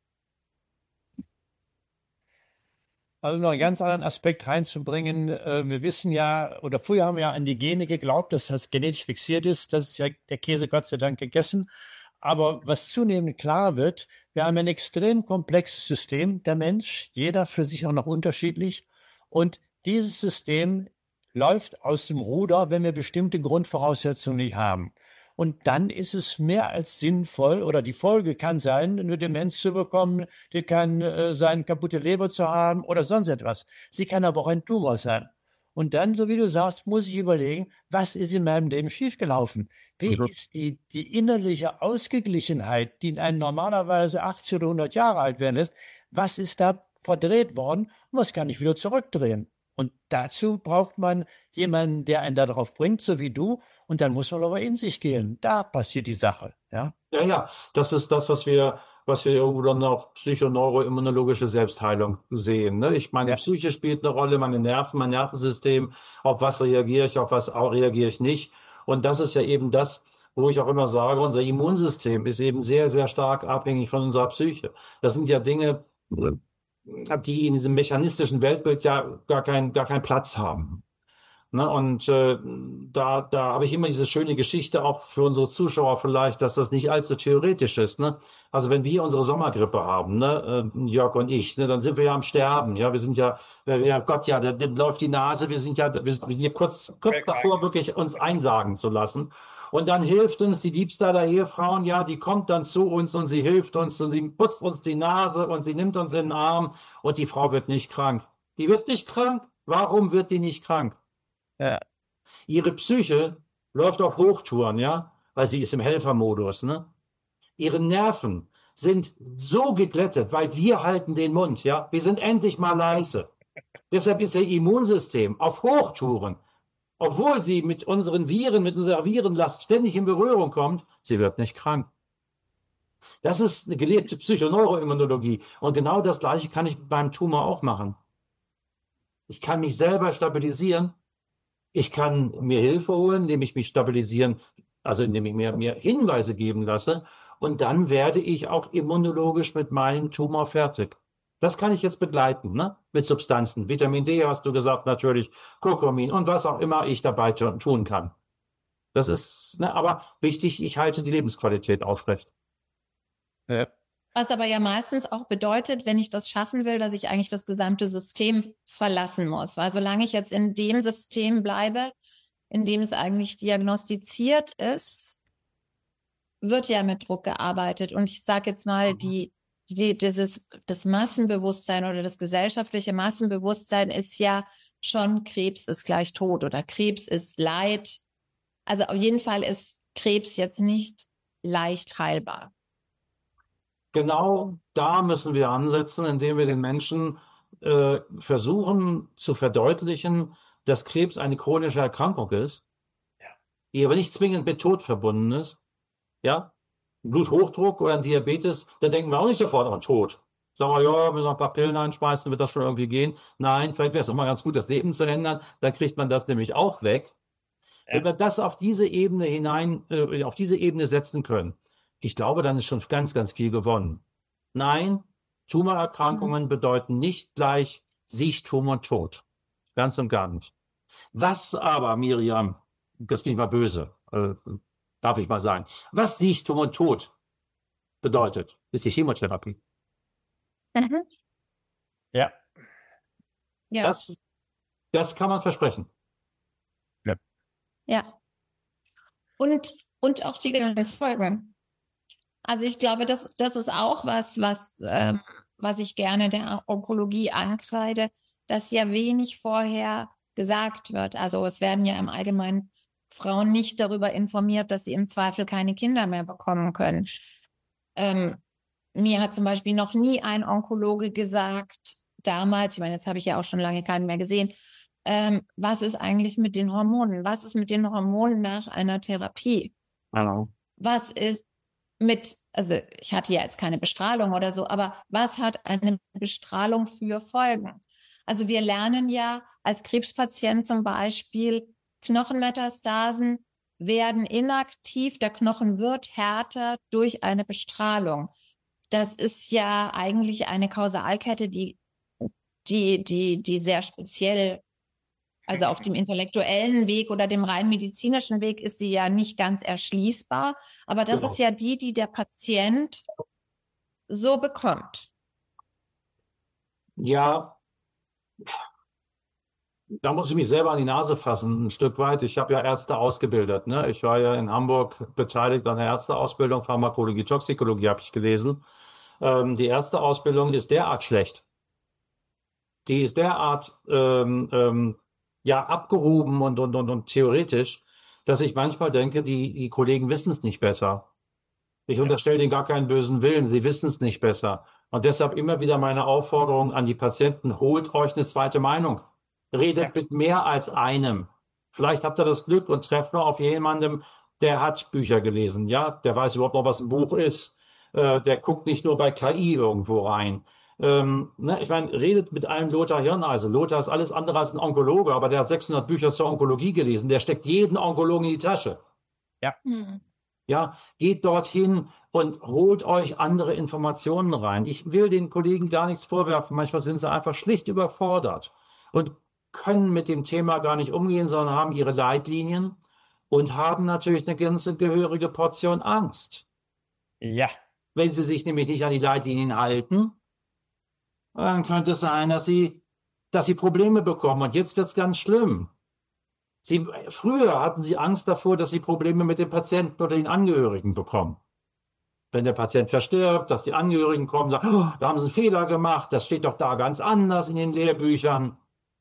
Also noch einen ganz anderen Aspekt reinzubringen. Wir wissen ja, oder früher haben wir ja an die Gene geglaubt, dass das genetisch fixiert ist. Das ist ja der Käse Gott sei Dank gegessen. Aber was zunehmend klar wird, wir haben ein extrem komplexes System, der Mensch, jeder für sich auch noch unterschiedlich. Und dieses System läuft aus dem Ruder, wenn wir bestimmte Grundvoraussetzungen nicht haben. Und dann ist es mehr als sinnvoll, oder die Folge kann sein, eine Demenz zu bekommen, die kann sein, kaputte Leber zu haben oder sonst etwas. Sie kann aber auch ein Tumor sein. Und dann, so wie du sagst, muss ich überlegen, was ist in meinem Leben schiefgelaufen? Wie ist die innerliche Ausgeglichenheit, die in einem normalerweise 80 oder 100 Jahre alt werden lässt, was ist da verdreht worden und was kann ich wieder zurückdrehen? Und dazu braucht man jemanden, der einen darauf bringt, so wie du. Und dann muss man aber in sich gehen. Da passiert die Sache. Ja, ja, das ist das, was wir irgendwo dann auch psychoneuroimmunologische Selbstheilung sehen. Ne? Ich meine, Psyche spielt eine Rolle, meine Nerven, mein Nervensystem, auf was reagiere ich, auf was reagiere ich nicht. Und das ist ja eben das, wo ich auch immer sage, unser Immunsystem ist eben sehr, sehr stark abhängig von unserer Psyche. Das sind ja Dinge, die in diesem mechanistischen Weltbild ja gar keinen Platz haben. Ne? Und da habe ich immer diese schöne Geschichte auch für unsere Zuschauer vielleicht, dass das nicht allzu theoretisch ist. Ne? Also wenn wir unsere Sommergrippe haben, ne, Jörg und ich, ne, dann sind wir ja am Sterben. Ja, wir sind ja, Gott, ja, da läuft die Nase. Wir sind ja kurz davor, wirklich uns einsagen zu lassen. Und dann hilft uns die liebste aller Ehefrauen, ja, die kommt dann zu uns und sie hilft uns und sie putzt uns die Nase und sie nimmt uns in den Arm und die Frau wird nicht krank. Die wird nicht krank. Warum wird die nicht krank? Ja. Ihre Psyche läuft auf Hochtouren, ja, weil sie ist im Helfermodus, ne? Ihre Nerven sind so geglättet, weil wir halten den Mund, ja. Wir sind endlich mal leise. Deshalb ist ihr Immunsystem auf Hochtouren. Obwohl sie mit unseren Viren, mit unserer Virenlast ständig in Berührung kommt, sie wird nicht krank. Das ist eine gelebte Psychoneuroimmunologie. Und genau das Gleiche kann ich beim Tumor auch machen. Ich kann mich selber stabilisieren. Ich kann mir Hilfe holen, indem ich mich stabilisieren, also indem ich mir Hinweise geben lasse. Und dann werde ich auch immunologisch mit meinem Tumor fertig. Das kann ich jetzt begleiten, ne? Mit Substanzen. Vitamin D hast du gesagt, natürlich, Kurkumin und was auch immer ich dabei tun kann. Das ist, ne, aber wichtig, ich halte die Lebensqualität aufrecht. Ja. Was aber ja meistens auch bedeutet, wenn ich das schaffen will, dass ich eigentlich das gesamte System verlassen muss. Weil solange ich jetzt in dem System bleibe, in dem es eigentlich diagnostiziert ist, wird ja mit Druck gearbeitet. Und ich sage jetzt mal, das Massenbewusstsein oder das gesellschaftliche Massenbewusstsein ist ja schon, Krebs ist gleich Tod oder Krebs ist Leid. Also auf jeden Fall ist Krebs jetzt nicht leicht heilbar. Genau da müssen wir ansetzen, indem wir den Menschen versuchen zu verdeutlichen, dass Krebs eine chronische Erkrankung ist, die aber nicht zwingend mit Tod verbunden ist. Ja, Bluthochdruck oder ein Diabetes, da denken wir auch nicht sofort an Tod. Sagen wir, ja, wenn wir noch ein paar Pillen einschmeißen, wird das schon irgendwie gehen. Nein, vielleicht wäre es auch mal ganz gut, das Leben zu ändern. Dann kriegt man das nämlich auch weg. Ja. Wenn wir das auf diese Ebene auf diese Ebene setzen können, ich glaube, dann ist schon ganz, ganz viel gewonnen. Nein, Tumorerkrankungen bedeuten nicht gleich Siechtum und Tod. Ganz und gar nicht. Was aber, Miriam, das bin ich mal böse, darf ich mal sagen, was Siechtum und Tod bedeutet, ist die Chemotherapie. Mhm. Ja. Ja. Das kann man versprechen. Ja. Ja. Und auch die Folgen. Also ich glaube, das ist auch was ich gerne der Onkologie ankreide, dass ja wenig vorher gesagt wird. Also es werden ja im Allgemeinen Frauen nicht darüber informiert, dass sie im Zweifel keine Kinder mehr bekommen können. Mir hat zum Beispiel noch nie ein Onkologe gesagt, damals, ich meine, jetzt habe ich ja auch schon lange keinen mehr gesehen, was ist eigentlich mit den Hormonen? Was ist mit den Hormonen nach einer Therapie? Genau. Was ist also ich hatte ja jetzt keine Bestrahlung oder so, aber was hat eine Bestrahlung für Folgen? Also wir lernen ja als Krebspatient zum Beispiel, Knochenmetastasen werden inaktiv, der Knochen wird härter durch eine Bestrahlung. Das ist ja eigentlich eine Kausalkette, die sehr speziell, also auf dem intellektuellen Weg oder dem rein medizinischen Weg ist sie ja nicht ganz erschließbar, aber das ist ja die der Patient so bekommt. Ja, da muss ich mich selber an die Nase fassen, ein Stück weit. Ich habe ja Ärzte ausgebildet, ne? Ich war ja in Hamburg beteiligt an der Ärzteausbildung, Pharmakologie, Toxikologie habe ich gelesen. Die erste Ausbildung ist derart schlecht. Die ist derart ja abgehoben und theoretisch, dass ich manchmal denke, die Kollegen wissen es nicht besser. Ich unterstelle denen gar keinen bösen Willen, sie wissen es nicht besser. Und deshalb immer wieder meine Aufforderung an die Patienten, holt euch eine zweite Meinung. Redet mit mehr als einem. Vielleicht habt ihr das Glück und trefft nur auf jemanden, der hat Bücher gelesen, ja, der weiß überhaupt noch, was ein Buch ist. Der guckt nicht nur bei KI irgendwo rein. Ne, ich meine, redet mit einem Lothar Hirneisen. Lothar ist alles andere als ein Onkologe, aber der hat 600 Bücher zur Onkologie gelesen. Der steckt jeden Onkologen in die Tasche. Ja. Ja, geht dorthin und holt euch andere Informationen rein. Ich will den Kollegen gar nichts vorwerfen. Manchmal sind sie einfach schlicht überfordert und können mit dem Thema gar nicht umgehen, sondern haben ihre Leitlinien und haben natürlich eine ganze gehörige Portion Angst. Ja. Wenn sie sich nämlich nicht an die Leitlinien halten, dann könnte es sein, dass sie Probleme bekommen. Und jetzt wird es ganz schlimm. Früher hatten sie Angst davor, dass sie Probleme mit dem Patienten oder den Angehörigen bekommen. Wenn der Patient verstirbt, dass die Angehörigen kommen und sagen, oh, da haben sie einen Fehler gemacht, das steht doch da ganz anders in den Lehrbüchern.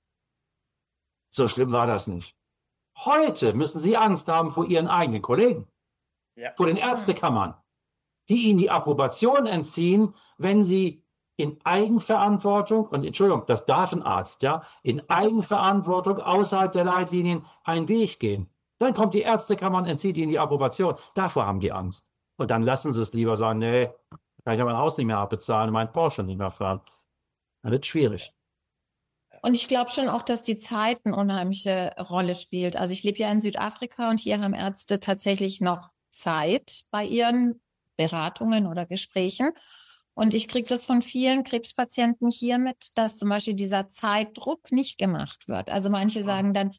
So schlimm war das nicht. Heute müssen sie Angst haben vor ihren eigenen Kollegen, vor den Ärztekammern, die ihnen die Approbation entziehen, wenn sie in Eigenverantwortung, und Entschuldigung, das darf ein Arzt, ja, in Eigenverantwortung außerhalb der Leitlinien einen Weg gehen. Dann kommt die Ärztekammer und entzieht ihnen die Approbation. Davor haben die Angst. Und dann lassen sie es lieber sagen, nee, kann ich ja mein Haus nicht mehr abbezahlen, mein Porsche nicht mehr fahren. Dann wird es schwierig. Und ich glaube schon auch, dass die Zeit eine unheimliche Rolle spielt. Also ich lebe ja in Südafrika und hier haben Ärzte tatsächlich noch Zeit bei ihren Beratungen oder Gesprächen. Und ich kriege das von vielen Krebspatienten hier mit, dass zum Beispiel dieser Zeitdruck nicht gemacht wird. Also manche sagen dann,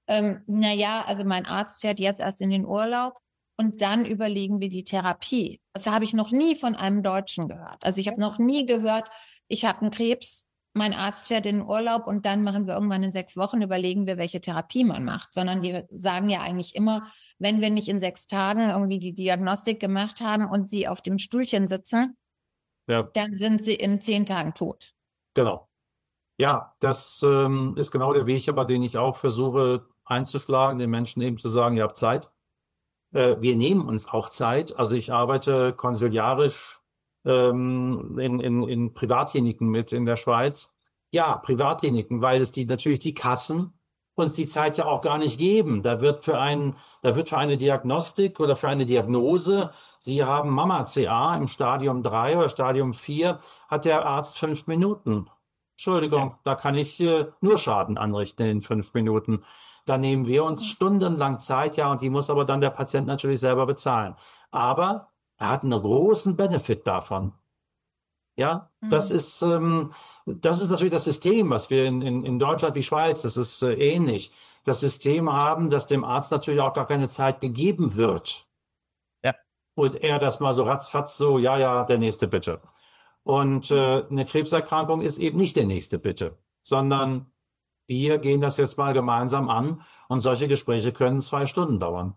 also mein Arzt fährt jetzt erst in den Urlaub und dann überlegen wir die Therapie. Das habe ich noch nie von einem Deutschen gehört. Also ich habe noch nie gehört, ich habe einen Krebs, mein Arzt fährt in den Urlaub und dann machen wir irgendwann in 6 Wochen, überlegen wir, welche Therapie man macht. Sondern die sagen ja eigentlich immer, wenn wir nicht in 6 Tagen irgendwie die Diagnostik gemacht haben und sie auf dem Stuhlchen sitzen, dann sind sie in 10 Tagen tot. Genau. Ja, das ist genau der Weg, aber den ich auch versuche einzuschlagen, den Menschen eben zu sagen, ihr habt Zeit. Wir nehmen uns auch Zeit. Also ich arbeite konsiliarisch in Privatkliniken mit in der Schweiz. Ja, Privatkliniken, weil es natürlich die Kassen uns die Zeit ja auch gar nicht geben. Da wird für eine Diagnostik oder für eine Diagnose, Sie haben Mama-CA im Stadium 3 oder Stadium 4, hat der Arzt 5 Minuten. Entschuldigung, da kann ich nur Schaden anrichten in 5 Minuten. Da nehmen wir uns stundenlang Zeit, ja, und die muss aber dann der Patient natürlich selber bezahlen. Aber er hat einen großen Benefit davon. Ja, das ist natürlich das System, was wir in Deutschland wie Schweiz, das ist ähnlich. Das System haben, dass dem Arzt natürlich auch gar keine Zeit gegeben wird. Ja. Und er das mal so ratzfatz so, ja, der nächste bitte. Und eine Krebserkrankung ist eben nicht der nächste bitte, sondern wir gehen das jetzt mal gemeinsam an und solche Gespräche können 2 Stunden dauern.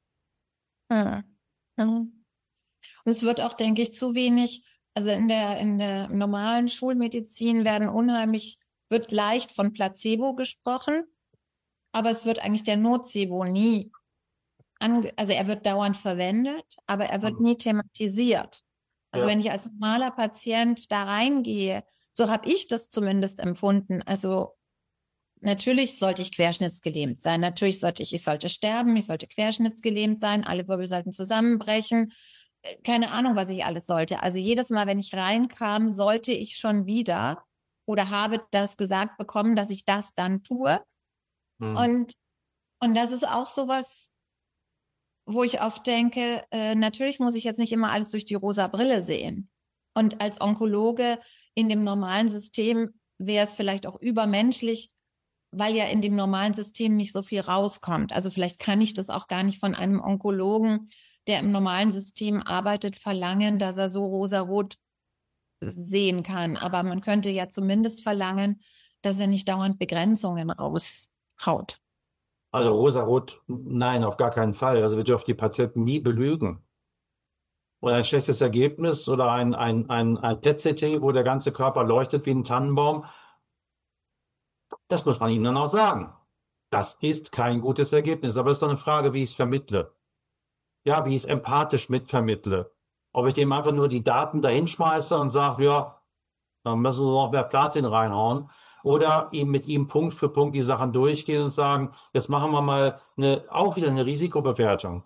Und es wird auch, denke ich, zu wenig, also in der normalen Schulmedizin werden unheimlich wird leicht von Placebo gesprochen, aber es wird eigentlich der Nocebo nie, also er wird dauernd verwendet, aber er wird nie thematisiert. Also wenn ich als normaler Patient da reingehe, so habe ich das zumindest empfunden. Also natürlich sollte ich querschnittsgelähmt sein. Natürlich ich sollte sterben, ich sollte querschnittsgelähmt sein, alle Wirbel sollten zusammenbrechen. Keine Ahnung, was ich alles sollte. Also jedes Mal, wenn ich reinkam, sollte ich schon wieder oder habe das gesagt bekommen, dass ich das dann tue. Und das ist auch sowas, wo ich oft denke, natürlich muss ich jetzt nicht immer alles durch die rosa Brille sehen. Und als Onkologe in dem normalen System wäre es vielleicht auch übermenschlich, weil ja in dem normalen System nicht so viel rauskommt. Also vielleicht kann ich das auch gar nicht von einem Onkologen, der im normalen System arbeitet, verlangen, dass er so rosarot sehen kann. Aber man könnte ja zumindest verlangen, dass er nicht dauernd Begrenzungen raushaut. Also rosarot, nein, auf gar keinen Fall. Also wir dürfen die Patienten nie belügen. Und ein schlechtes Ergebnis oder ein PET-CT, wo der ganze Körper leuchtet wie ein Tannenbaum, das muss man ihnen dann auch sagen. Das ist kein gutes Ergebnis. Aber es ist doch eine Frage, wie ich es vermittle. Ja, wie ich es empathisch mitvermittle. Ob ich dem einfach nur die Daten dahinschmeiße und sage, ja, dann müssen wir noch mehr Platin reinhauen. Oder mit ihm Punkt für Punkt die Sachen durchgehen und sagen, jetzt machen wir mal auch wieder eine Risikobewertung.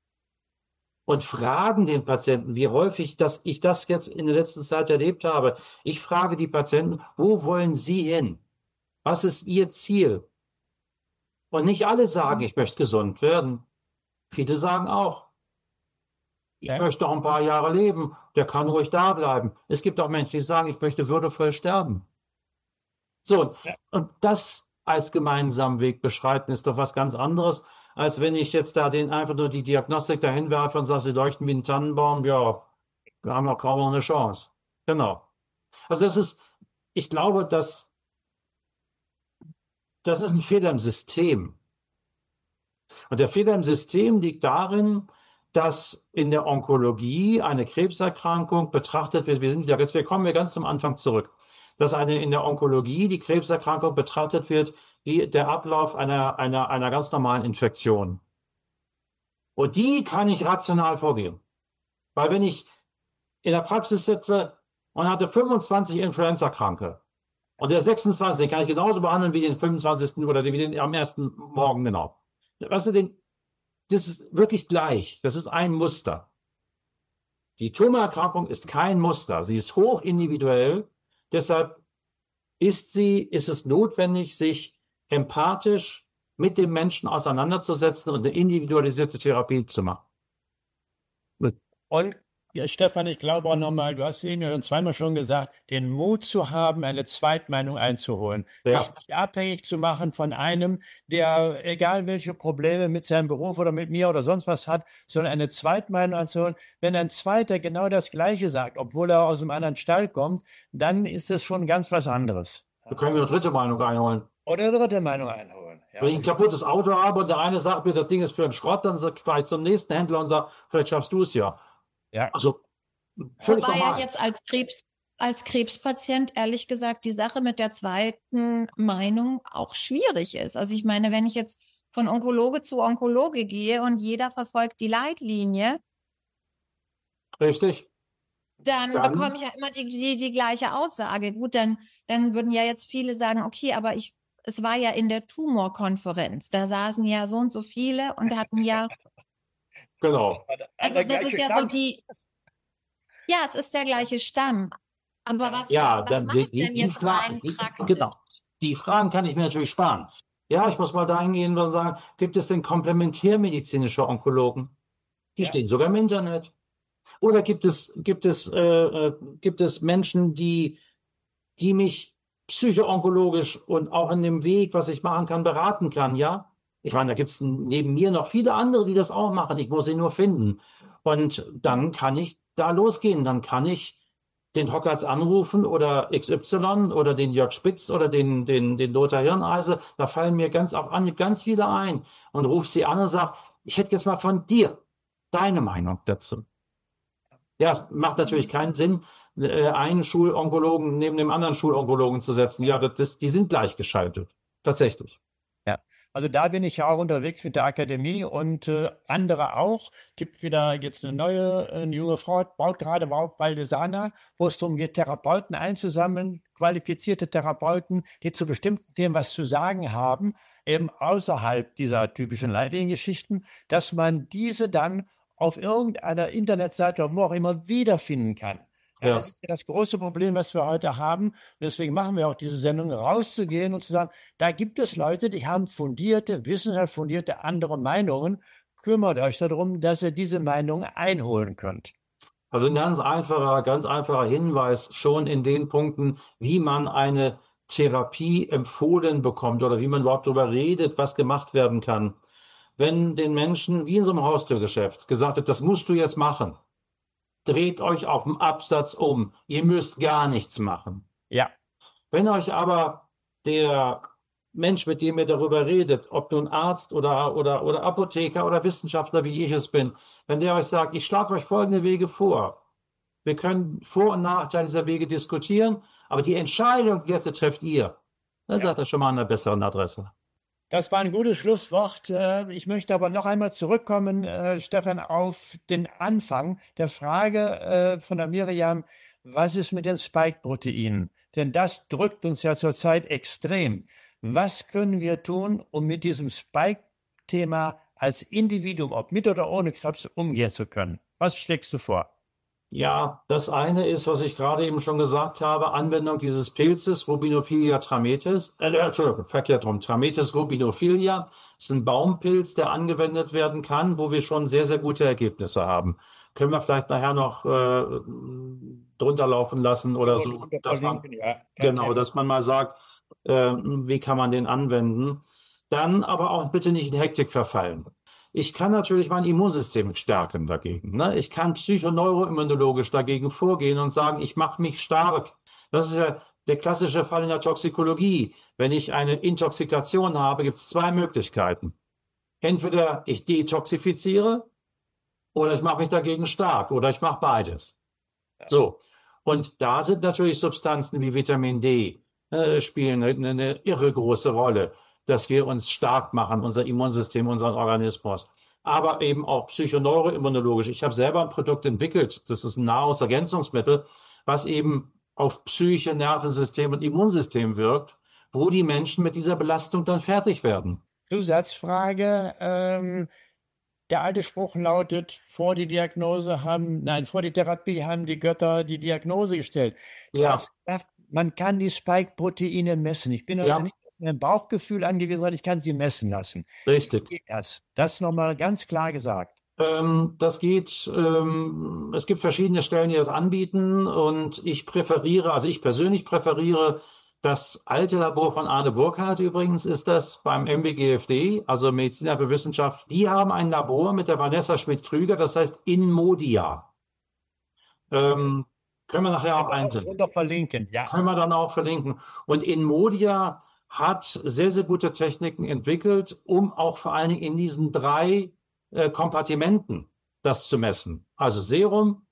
Und fragen den Patienten, wie häufig ich das jetzt in der letzten Zeit erlebt habe. Ich frage die Patienten, wo wollen Sie hin? Was ist Ihr Ziel? Und nicht alle sagen, ich möchte gesund werden. Viele sagen auch, ich möchte noch ein paar Jahre leben. Der kann ruhig da bleiben. Es gibt auch Menschen, die sagen, ich möchte würdevoll sterben. So, und das als gemeinsamen Weg beschreiten ist doch was ganz anderes, als wenn ich jetzt da einfach nur die Diagnostik dahin werfe und sage, sie leuchten wie ein Tannenbaum. Ja, wir haben noch kaum noch eine Chance. Genau. Also ich glaube, das ist ein Fehler im System. Und der Fehler im System liegt darin, dass in der Onkologie eine Krebserkrankung betrachtet wird. Wir kommen ganz zum Anfang zurück. Dass in der Onkologie die Krebserkrankung betrachtet wird wie der Ablauf einer ganz normalen Infektion. Und die kann ich rational vorgehen. Weil wenn ich in der Praxis sitze und hatte 25 Influenza-Kranke und der 26 kann ich genauso behandeln wie den 25. oder wie den am ersten Morgen genau. Weißt du, das ist wirklich gleich. Das ist ein Muster. Die Tumorerkrankung ist kein Muster. Sie ist hoch individuell. Deshalb ist es notwendig, sich empathisch mit dem Menschen auseinanderzusetzen und eine individualisierte Therapie zu machen. Und ja, Stefan, ich glaube auch nochmal, du hast eben ja zweimal schon gesagt, den Mut zu haben, eine Zweitmeinung einzuholen. Ja. Sich nicht abhängig zu machen von einem, der, egal welche Probleme mit seinem Beruf oder mit mir oder sonst was hat, sondern eine Zweitmeinung einzuholen. Wenn ein Zweiter genau das Gleiche sagt, obwohl er aus einem anderen Stall kommt, dann ist das schon ganz was anderes. Da können wir eine dritte Meinung einholen. Oder eine dritte Meinung einholen. Ja. Wenn ich ein kaputtes Auto habe und der eine sagt mir, das Ding ist für einen Schrott, dann fahre ich zum nächsten Händler und sage, vielleicht schaffst du es ja. Ja. Also völlig Wobei normal. ja jetzt als Krebspatient ehrlich gesagt die Sache mit der zweiten Meinung auch schwierig ist. Also ich meine, wenn ich jetzt von Onkologe zu Onkologe gehe und jeder verfolgt die Leitlinie, Richtig. dann bekomme ich ja immer die gleiche Aussage. Gut, dann würden ja jetzt viele sagen, okay, aber es war ja in der Tumorkonferenz, da saßen ja so und so viele und hatten ja, Genau. also das ist ja so ja, es ist der gleiche Stamm. Aber was mache ich denn jetzt rein praktisch? Genau. Die Fragen kann ich mir natürlich sparen. Ja, ich muss mal da hingehen und sagen, gibt es denn komplementärmedizinische Onkologen? Die stehen sogar im Internet. Oder gibt es Menschen, die mich psychoonkologisch und auch in dem Weg, was ich machen kann, beraten kann, ja? Ich meine, da gibt es neben mir noch viele andere, die das auch machen. Ich muss sie nur finden. Und dann kann ich da losgehen. Dann kann ich den Hockertz anrufen oder XY oder den Jörg Spitz oder den Lothar Hirneise. Da fallen mir ganz viele ein und rufe sie an und sage, ich hätte jetzt mal von dir deine Meinung dazu. Ja, es macht natürlich keinen Sinn, einen Schulonkologen neben dem anderen Schulonkologen zu setzen. Ja, die sind gleichgeschaltet. Tatsächlich. Ja, also da bin ich ja auch unterwegs mit der Akademie und andere auch. Gibt wieder jetzt eine junge Frau, baut gerade auf Valdesana, wo es darum geht, Therapeuten einzusammeln, qualifizierte Therapeuten, die zu bestimmten Themen was zu sagen haben, eben außerhalb dieser typischen Leitliniengeschichten, dass man diese dann auf irgendeiner Internetseite oder wo auch immer wiederfinden kann. Ja, Ja. das ist ja das große Problem, was wir heute haben. Und deswegen machen wir auch diese Sendung, rauszugehen und zu sagen, da gibt es Leute, die haben wissenschaftlich fundierte andere Meinungen. Kümmert euch darum, dass ihr diese Meinung einholen könnt. Also ein ganz einfacher Hinweis schon in den Punkten, wie man eine Therapie empfohlen bekommt oder wie man überhaupt darüber redet, was gemacht werden kann. Wenn den Menschen, wie in so einem Haustürgeschäft, gesagt wird, das musst du jetzt machen, dreht euch auf dem Absatz um. Ihr müsst gar nichts machen. Ja. Wenn euch aber der Mensch, mit dem ihr darüber redet, ob nun Arzt oder Apotheker oder Wissenschaftler, wie ich es bin, wenn der euch sagt, ich schlage euch folgende Wege vor. Wir können Vor- und Nachteile dieser Wege diskutieren, aber die Entscheidung jetzt trefft ihr. Dann seid ihr schon mal an einer besseren Adresse. Das war ein gutes Schlusswort. Ich möchte aber noch einmal zurückkommen, Stefan, auf den Anfang der Frage von der Miriam, was ist mit den Spike-Proteinen? Denn das drückt uns ja zurzeit extrem. Was können wir tun, um mit diesem Spike-Thema als Individuum, ob mit oder ohne Krebs, umgehen zu können? Was schlägst du vor? Ja, das eine ist, was ich gerade eben schon gesagt habe, Anwendung dieses Pilzes Rubinophilia trametis, Entschuldigung, verkehrt rum, Trametis rubinophilia, ist ein Baumpilz, der angewendet werden kann, wo wir schon sehr, sehr gute Ergebnisse haben. Können wir vielleicht nachher noch drunter laufen lassen oder so, dass man mal sagt, wie kann man den anwenden. Dann aber auch bitte nicht in Hektik verfallen. Ich kann natürlich mein Immunsystem stärken dagegen. Ne? Ich kann psychoneuroimmunologisch dagegen vorgehen und sagen, ich mache mich stark. Das ist ja der klassische Fall in der Toxikologie. Wenn ich eine Intoxikation habe, gibt es zwei Möglichkeiten. Entweder ich detoxifiziere oder ich mache mich dagegen stark oder ich mache beides. So. Und da sind natürlich Substanzen wie Vitamin D spielen eine irre große Rolle, dass wir uns stark machen, unser Immunsystem, unseren Organismus. Aber eben auch psychoneuroimmunologisch. Ich habe selber ein Produkt entwickelt, das ist ein Nahrungsergänzungsmittel, was eben auf Psyche, Nervensystem und Immunsystem wirkt, wo die Menschen mit dieser Belastung dann fertig werden. Zusatzfrage, der alte Spruch lautet, vor die Therapie haben die Götter die Diagnose gestellt. Ja. Man kann die Spike-Proteine messen. Ich bin also nicht auf mein Bauchgefühl angewiesen, sondern ich kann sie messen lassen. Richtig. Wie geht das? Das nochmal ganz klar gesagt. Das geht, es gibt verschiedene Stellen, die das anbieten und ich persönlich präferiere das alte Labor von Arne Burkhardt übrigens ist das beim MBGFD, also Mediziner für Wissenschaft. Die haben ein Labor mit der Vanessa Schmidt-Krüger, das heißt Inmodia. Können wir nachher auch einblenden. Verlinken, ja. Können wir dann auch verlinken. Und Inmodia hat sehr, sehr gute Techniken entwickelt, um auch vor allen Dingen in diesen 3 Kompartimenten das zu messen. Also Serum,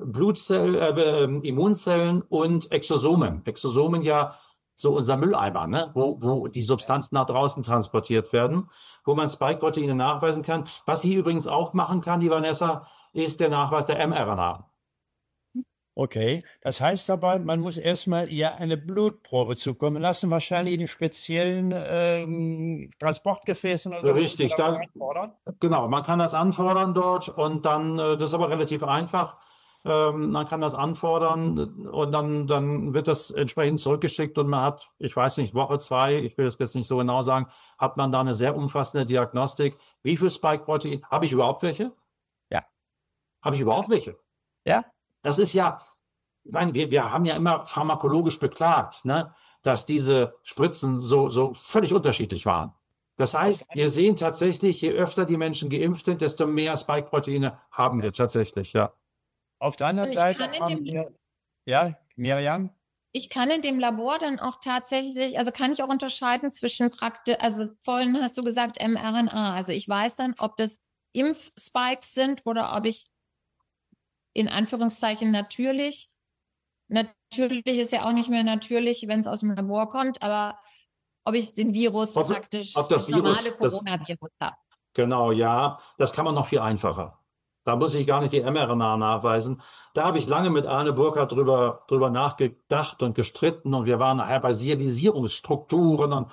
Immunzellen und Exosomen. Exosomen ja so unser Mülleimer, ne? wo die Substanzen nach draußen transportiert werden, wo man Spike-Proteine nachweisen kann. Was sie übrigens auch machen kann, die Vanessa, ist der Nachweis der mRNA. Okay, das heißt aber, man muss erstmal ihr eine Blutprobe zukommen lassen, wahrscheinlich in speziellen Transportgefäßen oder Richtig, genau, man kann das anfordern dort und dann, das ist aber relativ einfach, man kann das anfordern und dann wird das entsprechend zurückgeschickt und man hat, ich weiß nicht, Woche 2, ich will das jetzt nicht so genau sagen, hat man da eine sehr umfassende Diagnostik. Wie viel Spike-Protein, habe ich überhaupt welche? Ja. Habe ich überhaupt welche? Ja. Das ist ja, ich meine, wir haben ja immer pharmakologisch beklagt, ne, dass diese Spritzen so völlig unterschiedlich waren. Das heißt, wir sehen tatsächlich, je öfter die Menschen geimpft sind, desto mehr Spike-Proteine haben wir tatsächlich, ja. Auf der anderen Seite haben wir, ja, Miriam? Ich kann in dem Labor dann auch tatsächlich, also kann ich auch unterscheiden zwischen also vorhin hast du gesagt mRNA, also ich weiß dann, ob das Impfspikes sind oder ob ich in Anführungszeichen natürlich natürlich ist ja auch nicht mehr natürlich, wenn es aus dem Labor kommt, aber ob ich den Virus praktisch, das normale Coronavirus habe. Genau, ja. Das kann man noch viel einfacher. Da muss ich gar nicht die mRNA nachweisen. Da habe ich lange mit Arne Burkhardt drüber nachgedacht und gestritten und wir waren nachher bei Serialisierungsstrukturen und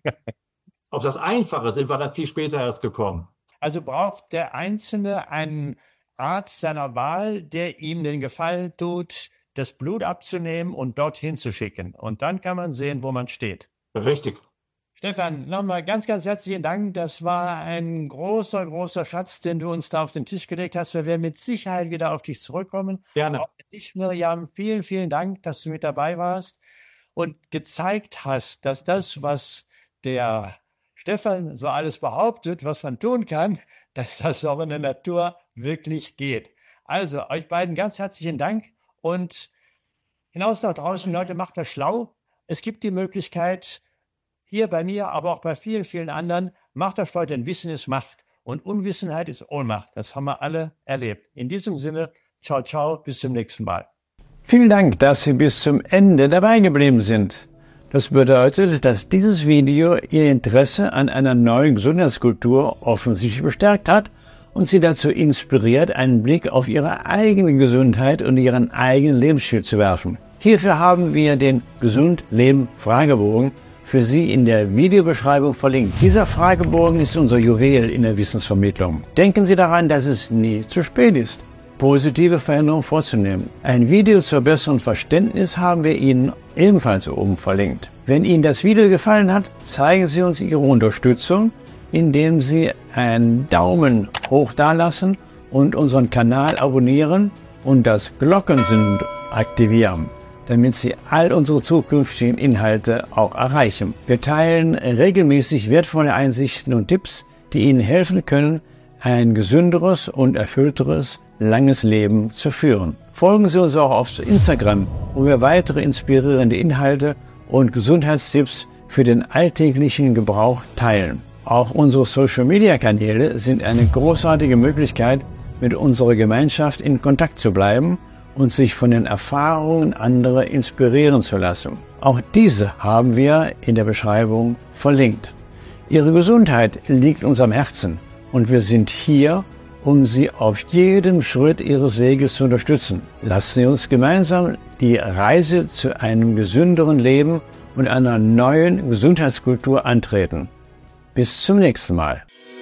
auf das Einfache sind wir dann viel später erst gekommen. Also braucht der Einzelne einen Arzt seiner Wahl, der ihm den Gefallen tut, das Blut abzunehmen und dorthin zu schicken. Und dann kann man sehen, wo man steht. Richtig. Stefan, nochmal ganz, ganz herzlichen Dank. Das war ein großer, großer Schatz, den du uns da auf den Tisch gelegt hast. Wir werden mit Sicherheit wieder auf dich zurückkommen. Gerne. Auch dich, Miriam, vielen, vielen Dank, dass du mit dabei warst und gezeigt hast, dass das, was der Stefan so alles behauptet, was man tun kann, dass das auch in der Natur wirklich geht. Also, euch beiden ganz herzlichen Dank und hinaus nach draußen, Leute, macht das schlau. Es gibt die Möglichkeit, hier bei mir, aber auch bei vielen, vielen anderen, macht das schlau, denn Wissen ist Macht und Unwissenheit ist Ohnmacht. Das haben wir alle erlebt. In diesem Sinne, ciao, ciao, bis zum nächsten Mal. Vielen Dank, dass Sie bis zum Ende dabei geblieben sind. Das bedeutet, dass dieses Video Ihr Interesse an einer neuen Gesundheitskultur offensichtlich bestärkt hat und Sie dazu inspiriert, einen Blick auf Ihre eigene Gesundheit und Ihren eigenen Lebensstil zu werfen. Hierfür haben wir den Gesund-Leben-Fragebogen für Sie in der Videobeschreibung verlinkt. Dieser Fragebogen ist unser Juwel in der Wissensvermittlung. Denken Sie daran, dass es nie zu spät ist, positive Veränderungen vorzunehmen. Ein Video zur besseren Verständnis haben wir Ihnen ebenfalls oben verlinkt. Wenn Ihnen das Video gefallen hat, zeigen Sie uns Ihre Unterstützung, indem Sie einen Daumen hoch dalassen und unseren Kanal abonnieren und das Glockensymbol aktivieren, damit Sie all unsere zukünftigen Inhalte auch erreichen. Wir teilen regelmäßig wertvolle Einsichten und Tipps, die Ihnen helfen können, ein gesünderes und erfüllteres, langes Leben zu führen. Folgen Sie uns auch auf Instagram, wo wir weitere inspirierende Inhalte und Gesundheitstipps für den alltäglichen Gebrauch teilen. Auch unsere Social-Media-Kanäle sind eine großartige Möglichkeit, mit unserer Gemeinschaft in Kontakt zu bleiben und sich von den Erfahrungen anderer inspirieren zu lassen. Auch diese haben wir in der Beschreibung verlinkt. Ihre Gesundheit liegt uns am Herzen und wir sind hier, um Sie auf jedem Schritt Ihres Weges zu unterstützen. Lassen Sie uns gemeinsam die Reise zu einem gesünderen Leben und einer neuen Gesundheitskultur antreten. Bis zum nächsten Mal.